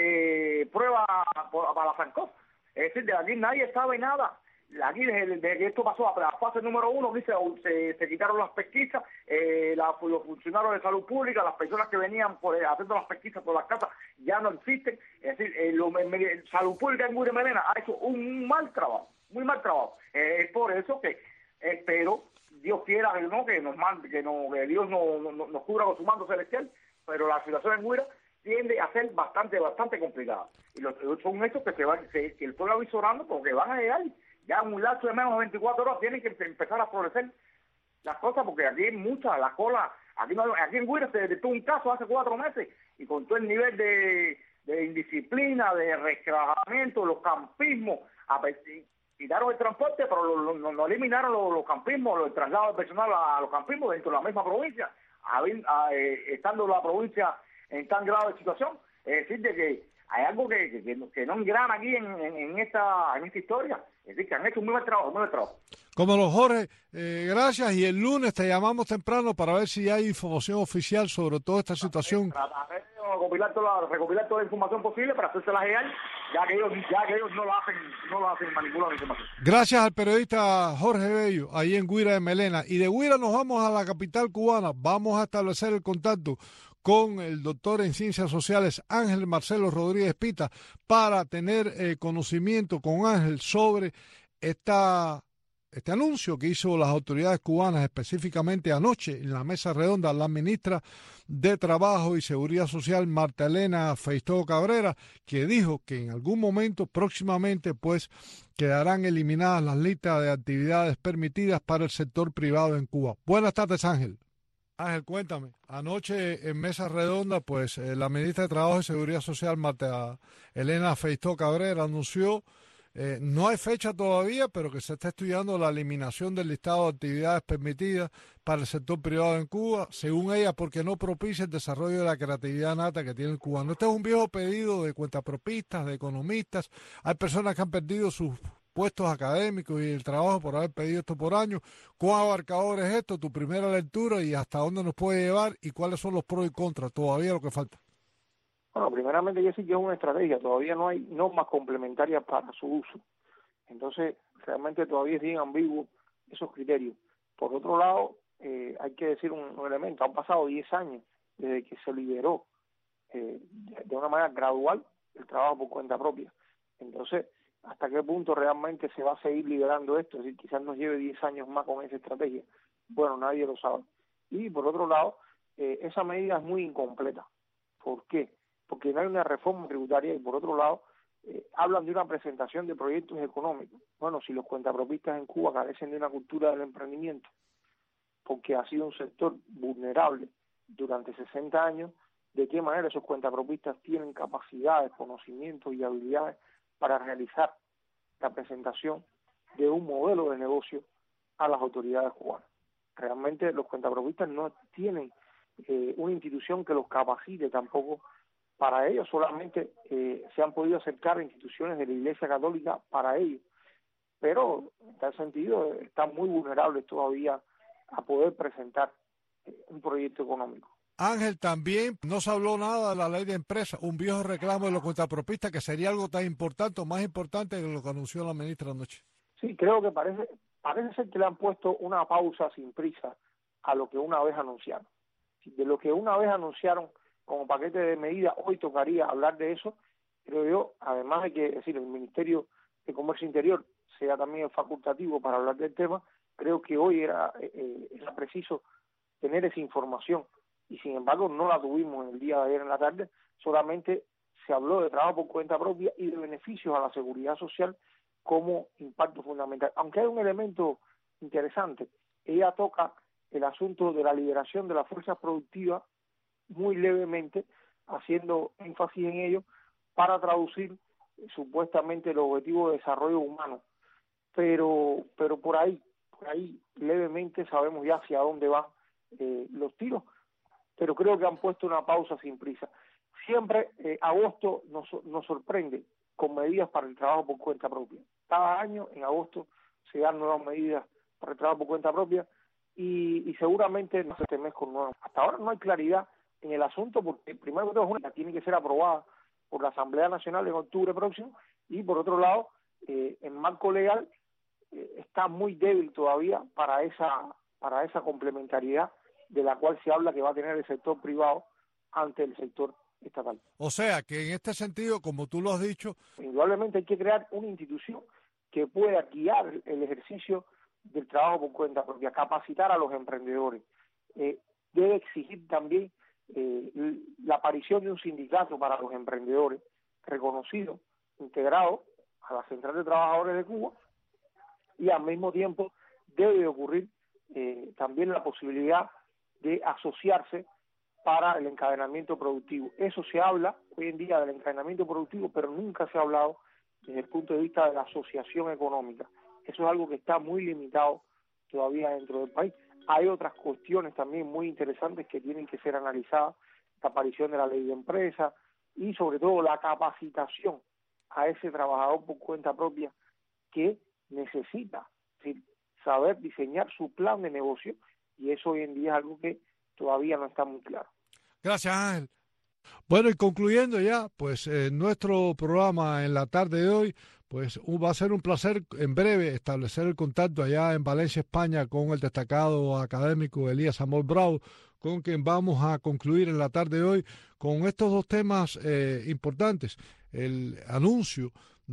de prueba para la SARS-CoV, es decir, de aquí nadie sabe nada. Aquí desde, desde que esto pasó a la fase número uno, aquí se, se, se quitaron las pesquisas, eh, la, los funcionarios de salud pública, las personas que venían por, eh, haciendo las pesquisas por las casas, ya no existen. Es decir, eh, lo, me, salud pública en Guinemelena ha hecho un mal trabajo, muy mal trabajo. Eh, es por eso que espero, Dios quiera que no, que nos mande, que, no, que Dios no, no, nos cubra con su mando celestial, pero la situación en Guira tiende a ser bastante, bastante complicada. Y los, son hechos que se van, se, que el pueblo avisorando porque van a llegar. Ya en un lapso de menos de veinticuatro horas tienen que empezar a florecer las cosas, porque aquí hay muchas, la cola, aquí no, aquí en Guira se detectó un caso hace cuatro meses, y con todo el nivel de, de indisciplina, de resquebrajamiento, los campismos, a, quitaron el transporte, pero lo, lo, no eliminaron los, los campismos, el traslado de personal a los campismos dentro de la misma provincia, a, a, eh, estando la provincia en tan grave situación. Es decir, de que hay algo que, que, que, que no engrana aquí en, en, en, esta, en esta historia. Es decir, que han hecho un muy buen trabajo, muy buen trabajo. Como los Jorge, eh, gracias, y el lunes te llamamos temprano para ver si hay información oficial sobre toda esta situación. Trataré de recopilar toda la, recopilar toda la información posible para hacérsela llegar, ya que ellos, ya que ellos no la hacen, no la hacen manipular la información. Gracias al periodista Jorge Bello, ahí en Guira de Melena. Y de Guira nos vamos a la capital cubana, vamos a establecer el contacto con el doctor en Ciencias Sociales Ángel Marcelo Rodríguez Pita para tener eh, conocimiento con Ángel sobre esta, este anuncio que hizo las autoridades cubanas, específicamente anoche en la mesa redonda la ministra de Trabajo y Seguridad Social, Marta Elena Feistó Cabrera, que dijo que en algún momento próximamente pues quedarán eliminadas las listas de actividades permitidas para el sector privado en Cuba. Buenas tardes, Ángel. Ángel, cuéntame, anoche en mesa redonda, pues eh, la ministra de Trabajo y Seguridad Social, Marta Elena Feistó Cabrera, anunció, eh, no hay fecha todavía, pero que se está estudiando la eliminación del listado de actividades permitidas para el sector privado en Cuba, según ella, porque no propicia el desarrollo de la creatividad nata que tiene el cubano. Este es un viejo pedido de cuentapropistas, de economistas, hay personas que han perdido sus puestos académicos y el trabajo por haber pedido esto por años. ¿Cuán abarcador es esto? Tu primera lectura y hasta dónde nos puede llevar y cuáles son los pros y contras. Todavía lo que falta. Bueno, primeramente yo sí que es una estrategia. Todavía no hay normas complementarias para su uso. Entonces, realmente todavía es bien ambiguo esos criterios. Por otro lado, eh, hay que decir un, un elemento. Han pasado diez años desde que se liberó eh, de una manera gradual el trabajo por cuenta propia. Entonces, ¿hasta qué punto realmente se va a seguir liberando esto? Es decir, quizás nos lleve diez años más con esa estrategia. Bueno, nadie lo sabe. Y por otro lado, eh, esa medida es muy incompleta. ¿Por qué? Porque no hay una reforma tributaria y por otro lado, eh, hablan de una presentación de proyectos económicos. Bueno, si los cuentapropistas en Cuba carecen de una cultura del emprendimiento, porque ha sido un sector vulnerable durante sesenta años, ¿de qué manera esos cuentapropistas tienen capacidades, conocimientos y habilidades para realizar la presentación de un modelo de negocio a las autoridades cubanas? Realmente los cuentapropistas no tienen eh, una institución que los capacite tampoco para ello, solamente eh, se han podido acercar a instituciones de la Iglesia Católica para ello, pero en tal sentido están muy vulnerables todavía a poder presentar eh, un proyecto económico. Ángel, también no se habló nada de la ley de empresas, un viejo reclamo de los cuentapropistas, que sería algo tan importante o más importante que lo que anunció la ministra anoche. Sí, creo que parece parece ser que le han puesto una pausa sin prisa a lo que una vez anunciaron. De lo que una vez anunciaron como paquete de medidas, hoy tocaría hablar de eso, creo yo, además de que, es decir, el Ministerio de Comercio Interior sea también facultativo para hablar del tema, creo que hoy era, eh, era preciso tener esa información y sin embargo no la tuvimos en el día de ayer en la tarde, solamente se habló de trabajo por cuenta propia y de beneficios a la seguridad social como impacto fundamental. Aunque hay un elemento interesante, ella toca el asunto de la liberación de las fuerzas productivas muy levemente, haciendo énfasis en ello para traducir eh, supuestamente el objetivo de desarrollo humano. Pero, pero por ahí, por ahí levemente sabemos ya hacia dónde van eh, los tiros, pero creo que han puesto una pausa sin prisa. Siempre eh, agosto nos, nos sorprende con medidas para el trabajo por cuenta propia. Cada año en agosto se dan nuevas medidas para el trabajo por cuenta propia y, y seguramente no se este mes con nuevas. Hasta ahora no hay claridad en el asunto porque primero que todo una tiene que ser aprobada por la Asamblea Nacional en octubre próximo y por otro lado eh, en marco legal eh, está muy débil todavía para esa para esa complementariedad de la cual se habla que va a tener el sector privado ante el sector estatal. O sea, que en este sentido, como tú lo has dicho, indudablemente hay que crear una institución que pueda guiar el ejercicio del trabajo por cuenta propia, capacitar a los emprendedores. Eh, debe exigir también eh, la aparición de un sindicato para los emprendedores reconocido, integrado a la Central de Trabajadores de Cuba y al mismo tiempo debe ocurrir eh, también la posibilidad de asociarse para el encadenamiento productivo. Eso se habla hoy en día del encadenamiento productivo, pero nunca se ha hablado desde el punto de vista de la asociación económica. Eso es algo que está muy limitado todavía dentro del país. Hay otras cuestiones también muy interesantes que tienen que ser analizadas, la aparición de la ley de empresa y sobre todo la capacitación a ese trabajador por cuenta propia que necesita, es decir, saber diseñar su plan de negocio y eso hoy en día es algo que todavía no está muy claro. Gracias, Ángel. Bueno, y concluyendo ya, pues eh, nuestro programa en la tarde de hoy, pues uh, va a ser un placer en breve establecer el contacto allá en Valencia, España, con el destacado académico Elías Amor Bravo, con quien vamos a concluir en la tarde de hoy con estos dos temas eh, importantes. El anuncio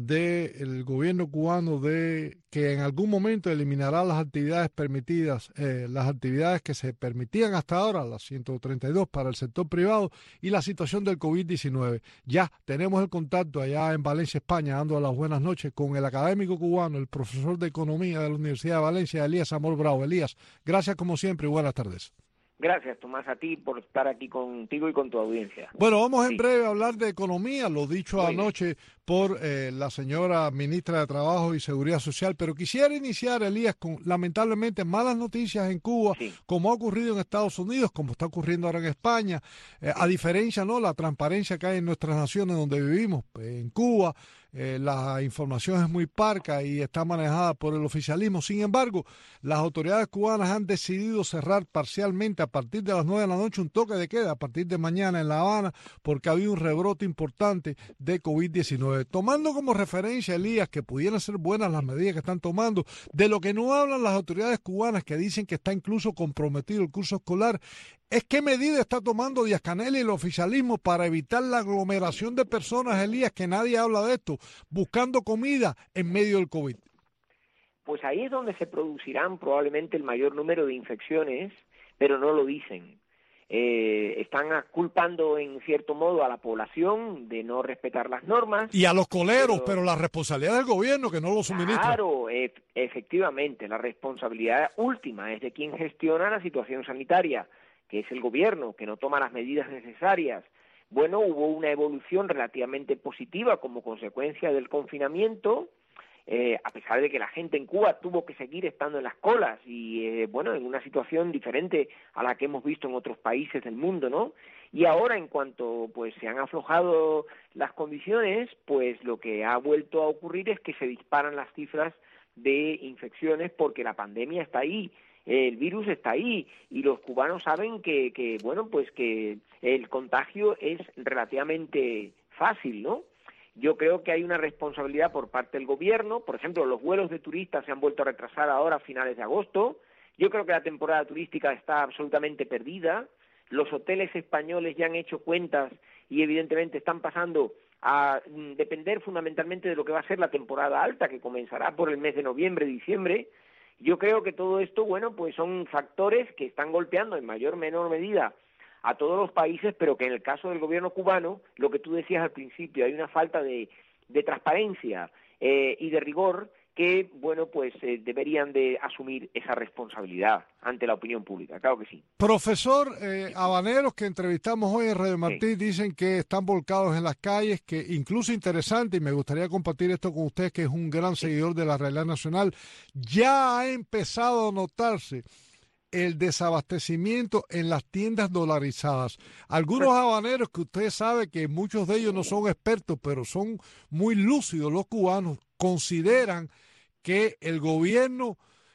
del gobierno cubano de que en algún momento eliminará las actividades permitidas, eh, las actividades que se permitían hasta ahora, las ciento treinta y dos para el sector privado, y la situación del COVID diecinueve. Ya tenemos el contacto allá en Valencia, España, dando las buenas noches con el académico cubano, el profesor de Economía de la Universidad de Valencia, Elías Amor Bravo. Elías, gracias como siempre y buenas tardes. Gracias, Tomás, a ti por estar aquí contigo y con tu audiencia. Bueno, vamos en sí. breve a hablar de economía, lo dicho Muy anoche bien. por eh, la señora ministra de Trabajo y Seguridad Social, pero quisiera iniciar, Elías, con lamentablemente malas noticias en Cuba, sí. como ha ocurrido en Estados Unidos, como está ocurriendo ahora en España, eh, sí. a diferencia, ¿no?, la transparencia que hay en nuestras naciones donde vivimos, en Cuba, eh, la información es muy parca y está manejada por el oficialismo. Sin embargo, las autoridades cubanas han decidido cerrar parcialmente a partir de las nueve de la noche un toque de queda a partir de mañana en La Habana porque había un rebrote importante de COVID diecinueve. Tomando como referencia, Elías, que pudieran ser buenas las medidas que están tomando, de lo que no hablan las autoridades cubanas que dicen que está incluso comprometido el curso escolar, es qué medida está tomando Díaz-Canel y el oficialismo para evitar la aglomeración de personas, Elías, que nadie habla de esto, buscando comida en medio del COVID. Pues ahí es donde se producirán probablemente el mayor número de infecciones, pero no lo dicen. Eh, están culpando en cierto modo a la población de no respetar las normas. Y a los coleros, pero, pero la responsabilidad del gobierno que no lo suministra. Claro, e efectivamente, la responsabilidad última es de quien gestiona la situación sanitaria, que es el gobierno, que no toma las medidas necesarias. Bueno, hubo una evolución relativamente positiva como consecuencia del confinamiento, eh, a pesar de que la gente en Cuba tuvo que seguir estando en las colas y, eh, bueno, en una situación diferente a la que hemos visto en otros países del mundo, ¿no? Y ahora, en cuanto pues se han aflojado las condiciones, pues lo que ha vuelto a ocurrir es que se disparan las cifras de infecciones porque la pandemia está ahí. El virus está ahí y los cubanos saben que, que, bueno, pues que el contagio es relativamente fácil, ¿no? Yo creo que hay una responsabilidad por parte del gobierno. Por ejemplo, los vuelos de turistas se han vuelto a retrasar ahora a finales de agosto. Yo creo que la temporada turística está absolutamente perdida. Los hoteles españoles ya han hecho cuentas y evidentemente están pasando a depender fundamentalmente de lo que va a ser la temporada alta, que comenzará por el mes de noviembre, diciembre. Yo creo que todo esto, bueno, pues son factores que están golpeando en mayor o menor medida a todos los países, pero que en el caso del gobierno cubano, lo que tú decías al principio, hay una falta de, de transparencia eh, y de rigor que, bueno, pues eh, deberían de asumir esa responsabilidad ante la opinión pública, claro que sí. Profesor, eh, habaneros que entrevistamos hoy en Radio Martí sí. dicen que están volcados en las calles, que incluso interesante, y me gustaría compartir esto con usted, que es un gran sí. seguidor de la realidad nacional, ya ha empezado a notarse el desabastecimiento en las tiendas dolarizadas. Algunos habaneros que usted sabe que muchos de ellos no son expertos, pero son muy lúcidos los cubanos, consideran que el gobierno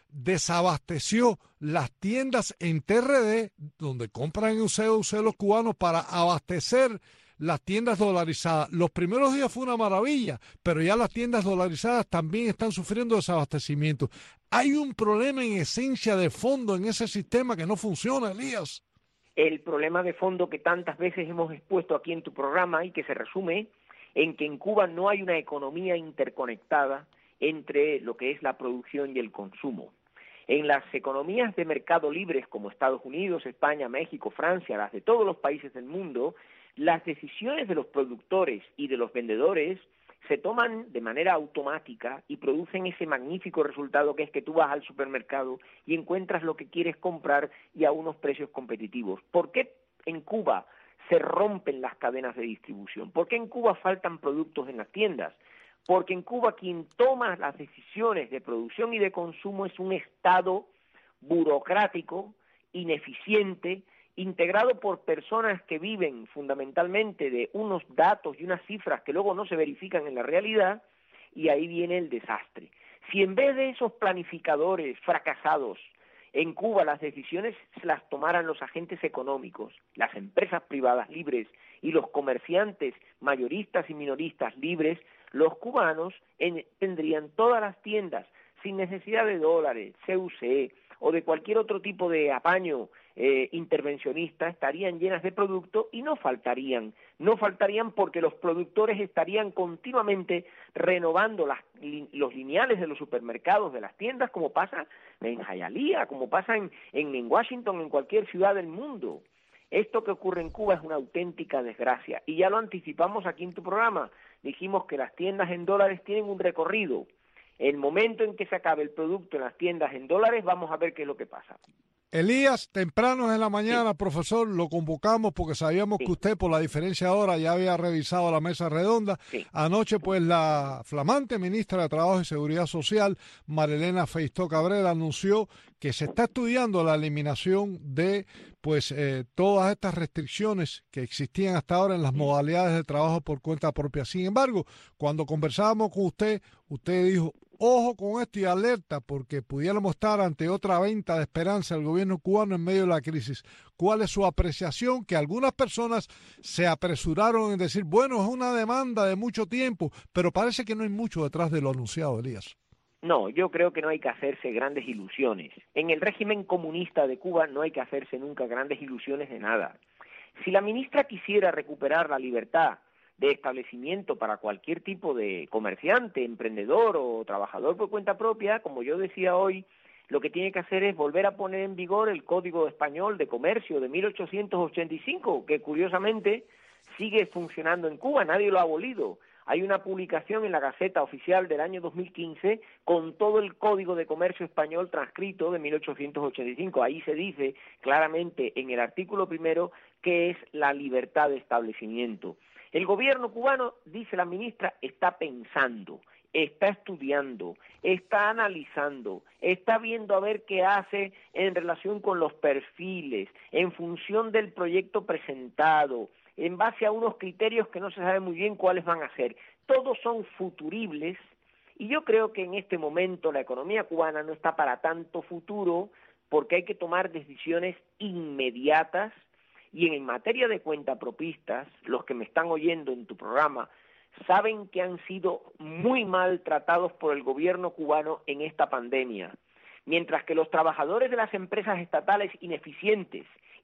desabasteció las tiendas en T R D, donde compran U C U C los cubanos, para abastecer las tiendas dolarizadas. Los primeros días fue una maravilla, pero ya las tiendas dolarizadas también están sufriendo desabastecimiento. Hay un problema en esencia de fondo en ese sistema que no funciona, Elías. El problema de fondo que tantas veces hemos expuesto aquí en tu programa y que se resume en que en Cuba no hay una economía interconectada entre lo que es la producción y el consumo. En las economías de mercado libres como Estados Unidos, España, México, Francia, las de todos los países del mundo, las decisiones de los productores y de los vendedores se toman de manera automática y producen ese magnífico resultado que es que tú vas al supermercado y encuentras lo que quieres comprar y a unos precios competitivos. ¿Por qué en Cuba se rompen las cadenas de distribución? ¿Por qué en Cuba faltan productos en las tiendas? Porque en Cuba quien toma las decisiones de producción y de consumo es un Estado burocrático, ineficiente, integrado por personas que viven fundamentalmente de unos datos y unas cifras que luego no se verifican en la realidad, y ahí viene el desastre. Si en vez de esos planificadores fracasados en Cuba las decisiones se las tomaran los agentes económicos, las empresas privadas libres y los comerciantes mayoristas y minoristas libres, los cubanos en, tendrían todas las tiendas sin necesidad de dólares, C U C o de cualquier otro tipo de apaño eh, intervencionista, estarían llenas de producto y no faltarían. No faltarían porque los productores estarían continuamente renovando las, li, los lineales de los supermercados, de las tiendas, como pasa en Hialeah, como pasa en, en, en Washington, en cualquier ciudad del mundo. Esto que ocurre en Cuba es una auténtica desgracia, y ya lo anticipamos aquí en tu programa. Dijimos que las tiendas en dólares tienen un recorrido. El momento en que se acabe el producto en las tiendas en dólares, vamos a ver qué es lo que pasa. Elías, temprano en la mañana, sí. profesor, lo convocamos porque sabíamos sí. que usted, por la diferencia de hora, ya había revisado la mesa redonda. Sí. Anoche, pues, la flamante ministra de Trabajo y Seguridad Social, Marilena Feistó Cabrera, anunció que se está estudiando la eliminación de pues eh, todas estas restricciones que existían hasta ahora en las modalidades de trabajo por cuenta propia. Sin embargo, cuando conversábamos con usted, usted dijo, ojo con esto y alerta, porque pudiéramos estar ante otra venta de esperanza del gobierno cubano en medio de la crisis. ¿Cuál es su apreciación? Que algunas personas se apresuraron en decir, bueno, es una demanda de mucho tiempo, pero parece que no hay mucho detrás de lo anunciado, Elías. No, yo creo que no hay que hacerse grandes ilusiones. En el régimen comunista de Cuba no hay que hacerse nunca grandes ilusiones de nada. Si la ministra quisiera recuperar la libertad de establecimiento para cualquier tipo de comerciante, emprendedor o trabajador por cuenta propia, como yo decía hoy, lo que tiene que hacer es volver a poner en vigor el Código Español de Comercio de mil ochocientos ochenta y cinco, que curiosamente sigue funcionando en Cuba, nadie lo ha abolido. Hay una publicación en la Gaceta Oficial del año dos mil quince con todo el Código de Comercio Español transcrito de mil ochocientos ochenta y cinco. Ahí se dice claramente en el artículo primero que es la libertad de establecimiento. El gobierno cubano, dice la ministra, está pensando, está estudiando, está analizando, está viendo a ver qué hace en relación con los perfiles, en función del proyecto presentado, en base a unos criterios que no se sabe muy bien cuáles van a ser. Todos son futuribles, y yo creo que en este momento la economía cubana no está para tanto futuro, porque hay que tomar decisiones inmediatas. Y en materia de cuentapropistas, los que me están oyendo en tu programa saben que han sido muy mal tratados por el gobierno cubano en esta pandemia. Mientras que los trabajadores de las empresas estatales ineficientes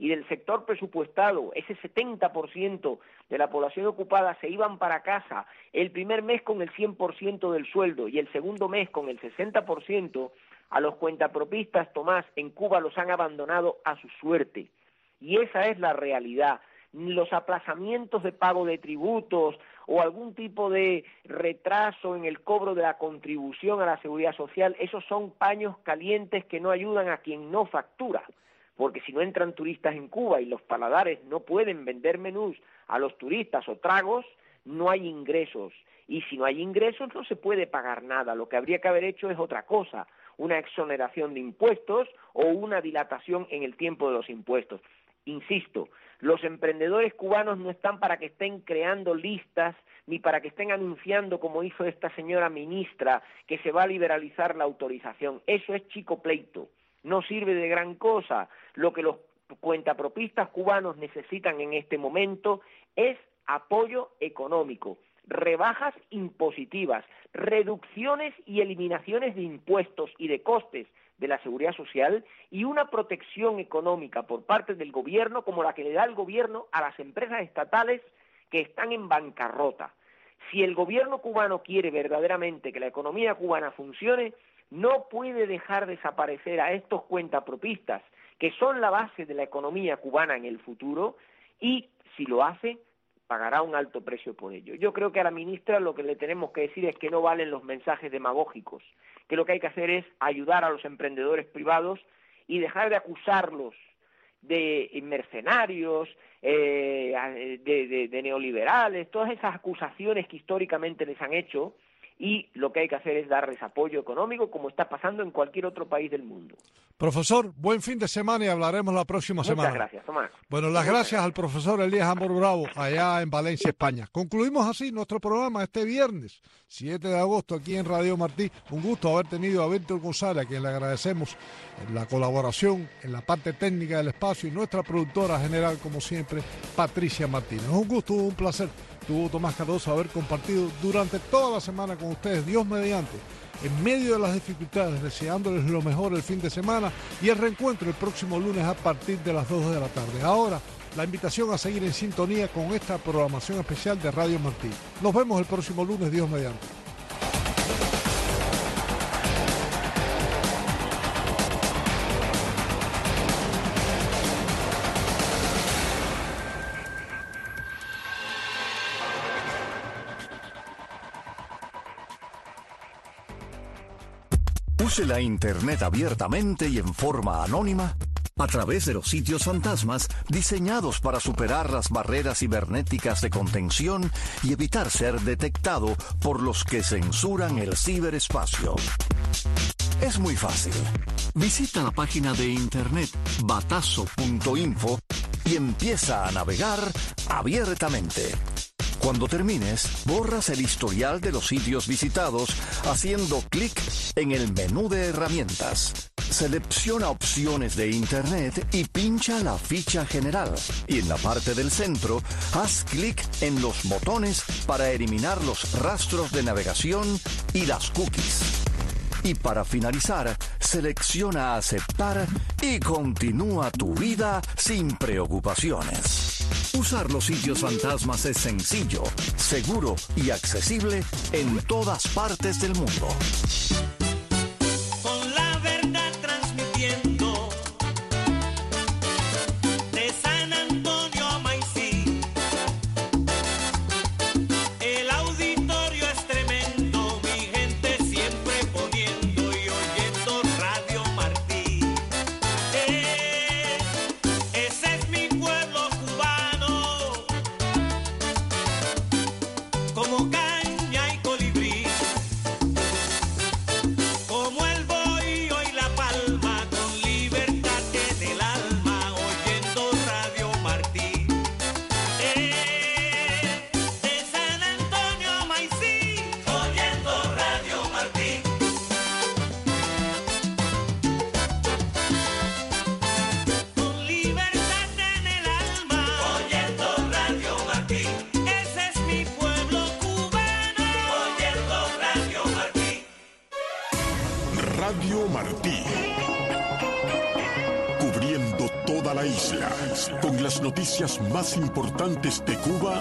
y del sector presupuestado, ese setenta por ciento de la población ocupada se iban para casa el primer mes con el cien por ciento del sueldo y el segundo mes con el sesenta por ciento, a los cuentapropistas, Tomás, en Cuba los han abandonado a su suerte. Y esa es la realidad. Los aplazamientos de pago de tributos o algún tipo de retraso en el cobro de la contribución a la seguridad social, esos son paños calientes que no ayudan a quien no factura, porque si no entran turistas en Cuba y los paladares no pueden vender menús a los turistas o tragos, no hay ingresos, y si no hay ingresos no se puede pagar nada. Lo que habría que haber hecho es otra cosa, una exoneración de impuestos o una dilatación en el tiempo de los impuestos. Insisto, los emprendedores cubanos no están para que estén creando listas ni para que estén anunciando, como hizo esta señora ministra, que se va a liberalizar la autorización. Eso es chico pleito, no sirve de gran cosa. Lo que los cuentapropistas cubanos necesitan en este momento es apoyo económico, rebajas impositivas, reducciones y eliminaciones de impuestos y de costes de la seguridad social y una protección económica por parte del gobierno como la que le da el gobierno a las empresas estatales que están en bancarrota. Si el gobierno cubano quiere verdaderamente que la economía cubana funcione, no puede dejar desaparecer a estos cuentapropistas que son la base de la economía cubana en el futuro, y si lo hace, pagará un alto precio por ello. Yo creo que a la ministra lo que le tenemos que decir es que no valen los mensajes demagógicos, que lo que hay que hacer es ayudar a los emprendedores privados y dejar de acusarlos de mercenarios, eh, de, de, de neoliberales, todas esas acusaciones que históricamente les han hecho, y lo que hay que hacer es darles apoyo económico como está pasando en cualquier otro país del mundo. Profesor, buen fin de semana y hablaremos la próxima Muchas semana. Muchas gracias, Tomás. Bueno, las Muchas gracias al profesor Elías Amor Bravo, allá en Valencia, España. Concluimos así nuestro programa este viernes, siete de agosto, aquí en Radio Martí. Un gusto haber tenido a Víctor González, a quien le agradecemos la colaboración en la parte técnica del espacio, y nuestra productora general, como siempre, Patricia Martínez. Un gusto, un placer. Tuvo Tomás Cardoso haber compartido durante toda la semana con ustedes, Dios mediante, en medio de las dificultades, deseándoles lo mejor el fin de semana y el reencuentro el próximo lunes a partir de las dos de la tarde. Ahora, la invitación a seguir en sintonía con esta programación especial de Radio Martí. Nos vemos el próximo lunes, Dios mediante. Use la Internet abiertamente y en forma anónima a través de los sitios fantasmas diseñados para superar las barreras cibernéticas de contención y evitar ser detectado por los que censuran el ciberespacio. Es muy fácil. Visita la página de internet batazo punto info y empieza a navegar abiertamente. Cuando termines, borras el historial de los sitios visitados haciendo clic en el menú de herramientas. Selecciona opciones de Internet y pincha la ficha general. Y en la parte del centro, haz clic en los botones para eliminar los rastros de navegación y las cookies. Y para finalizar, selecciona aceptar y continúa tu vida sin preocupaciones. Usar los sitios fantasmas es sencillo, seguro y accesible en todas partes del mundo. Con la verdad transmitiendo de San Antonio a Maicí. El auditorio es tremendo, mi gente siempre poniendo y oyendo Radio Martí. Eh, ese es mi pueblo cubano, como caña y colibrí, como el bohío y la palma, con libertad en el alma, oyendo Radio Martí. Eh, de San Antonio a Maicí, oyendo Radio Martí. Con libertad en el alma, oyendo Radio Martí. Ese es mi pueblo cubano, oyendo Radio Martí. Radio Martí. Cubriendo toda la la isla, con las noticias más importantes de Cuba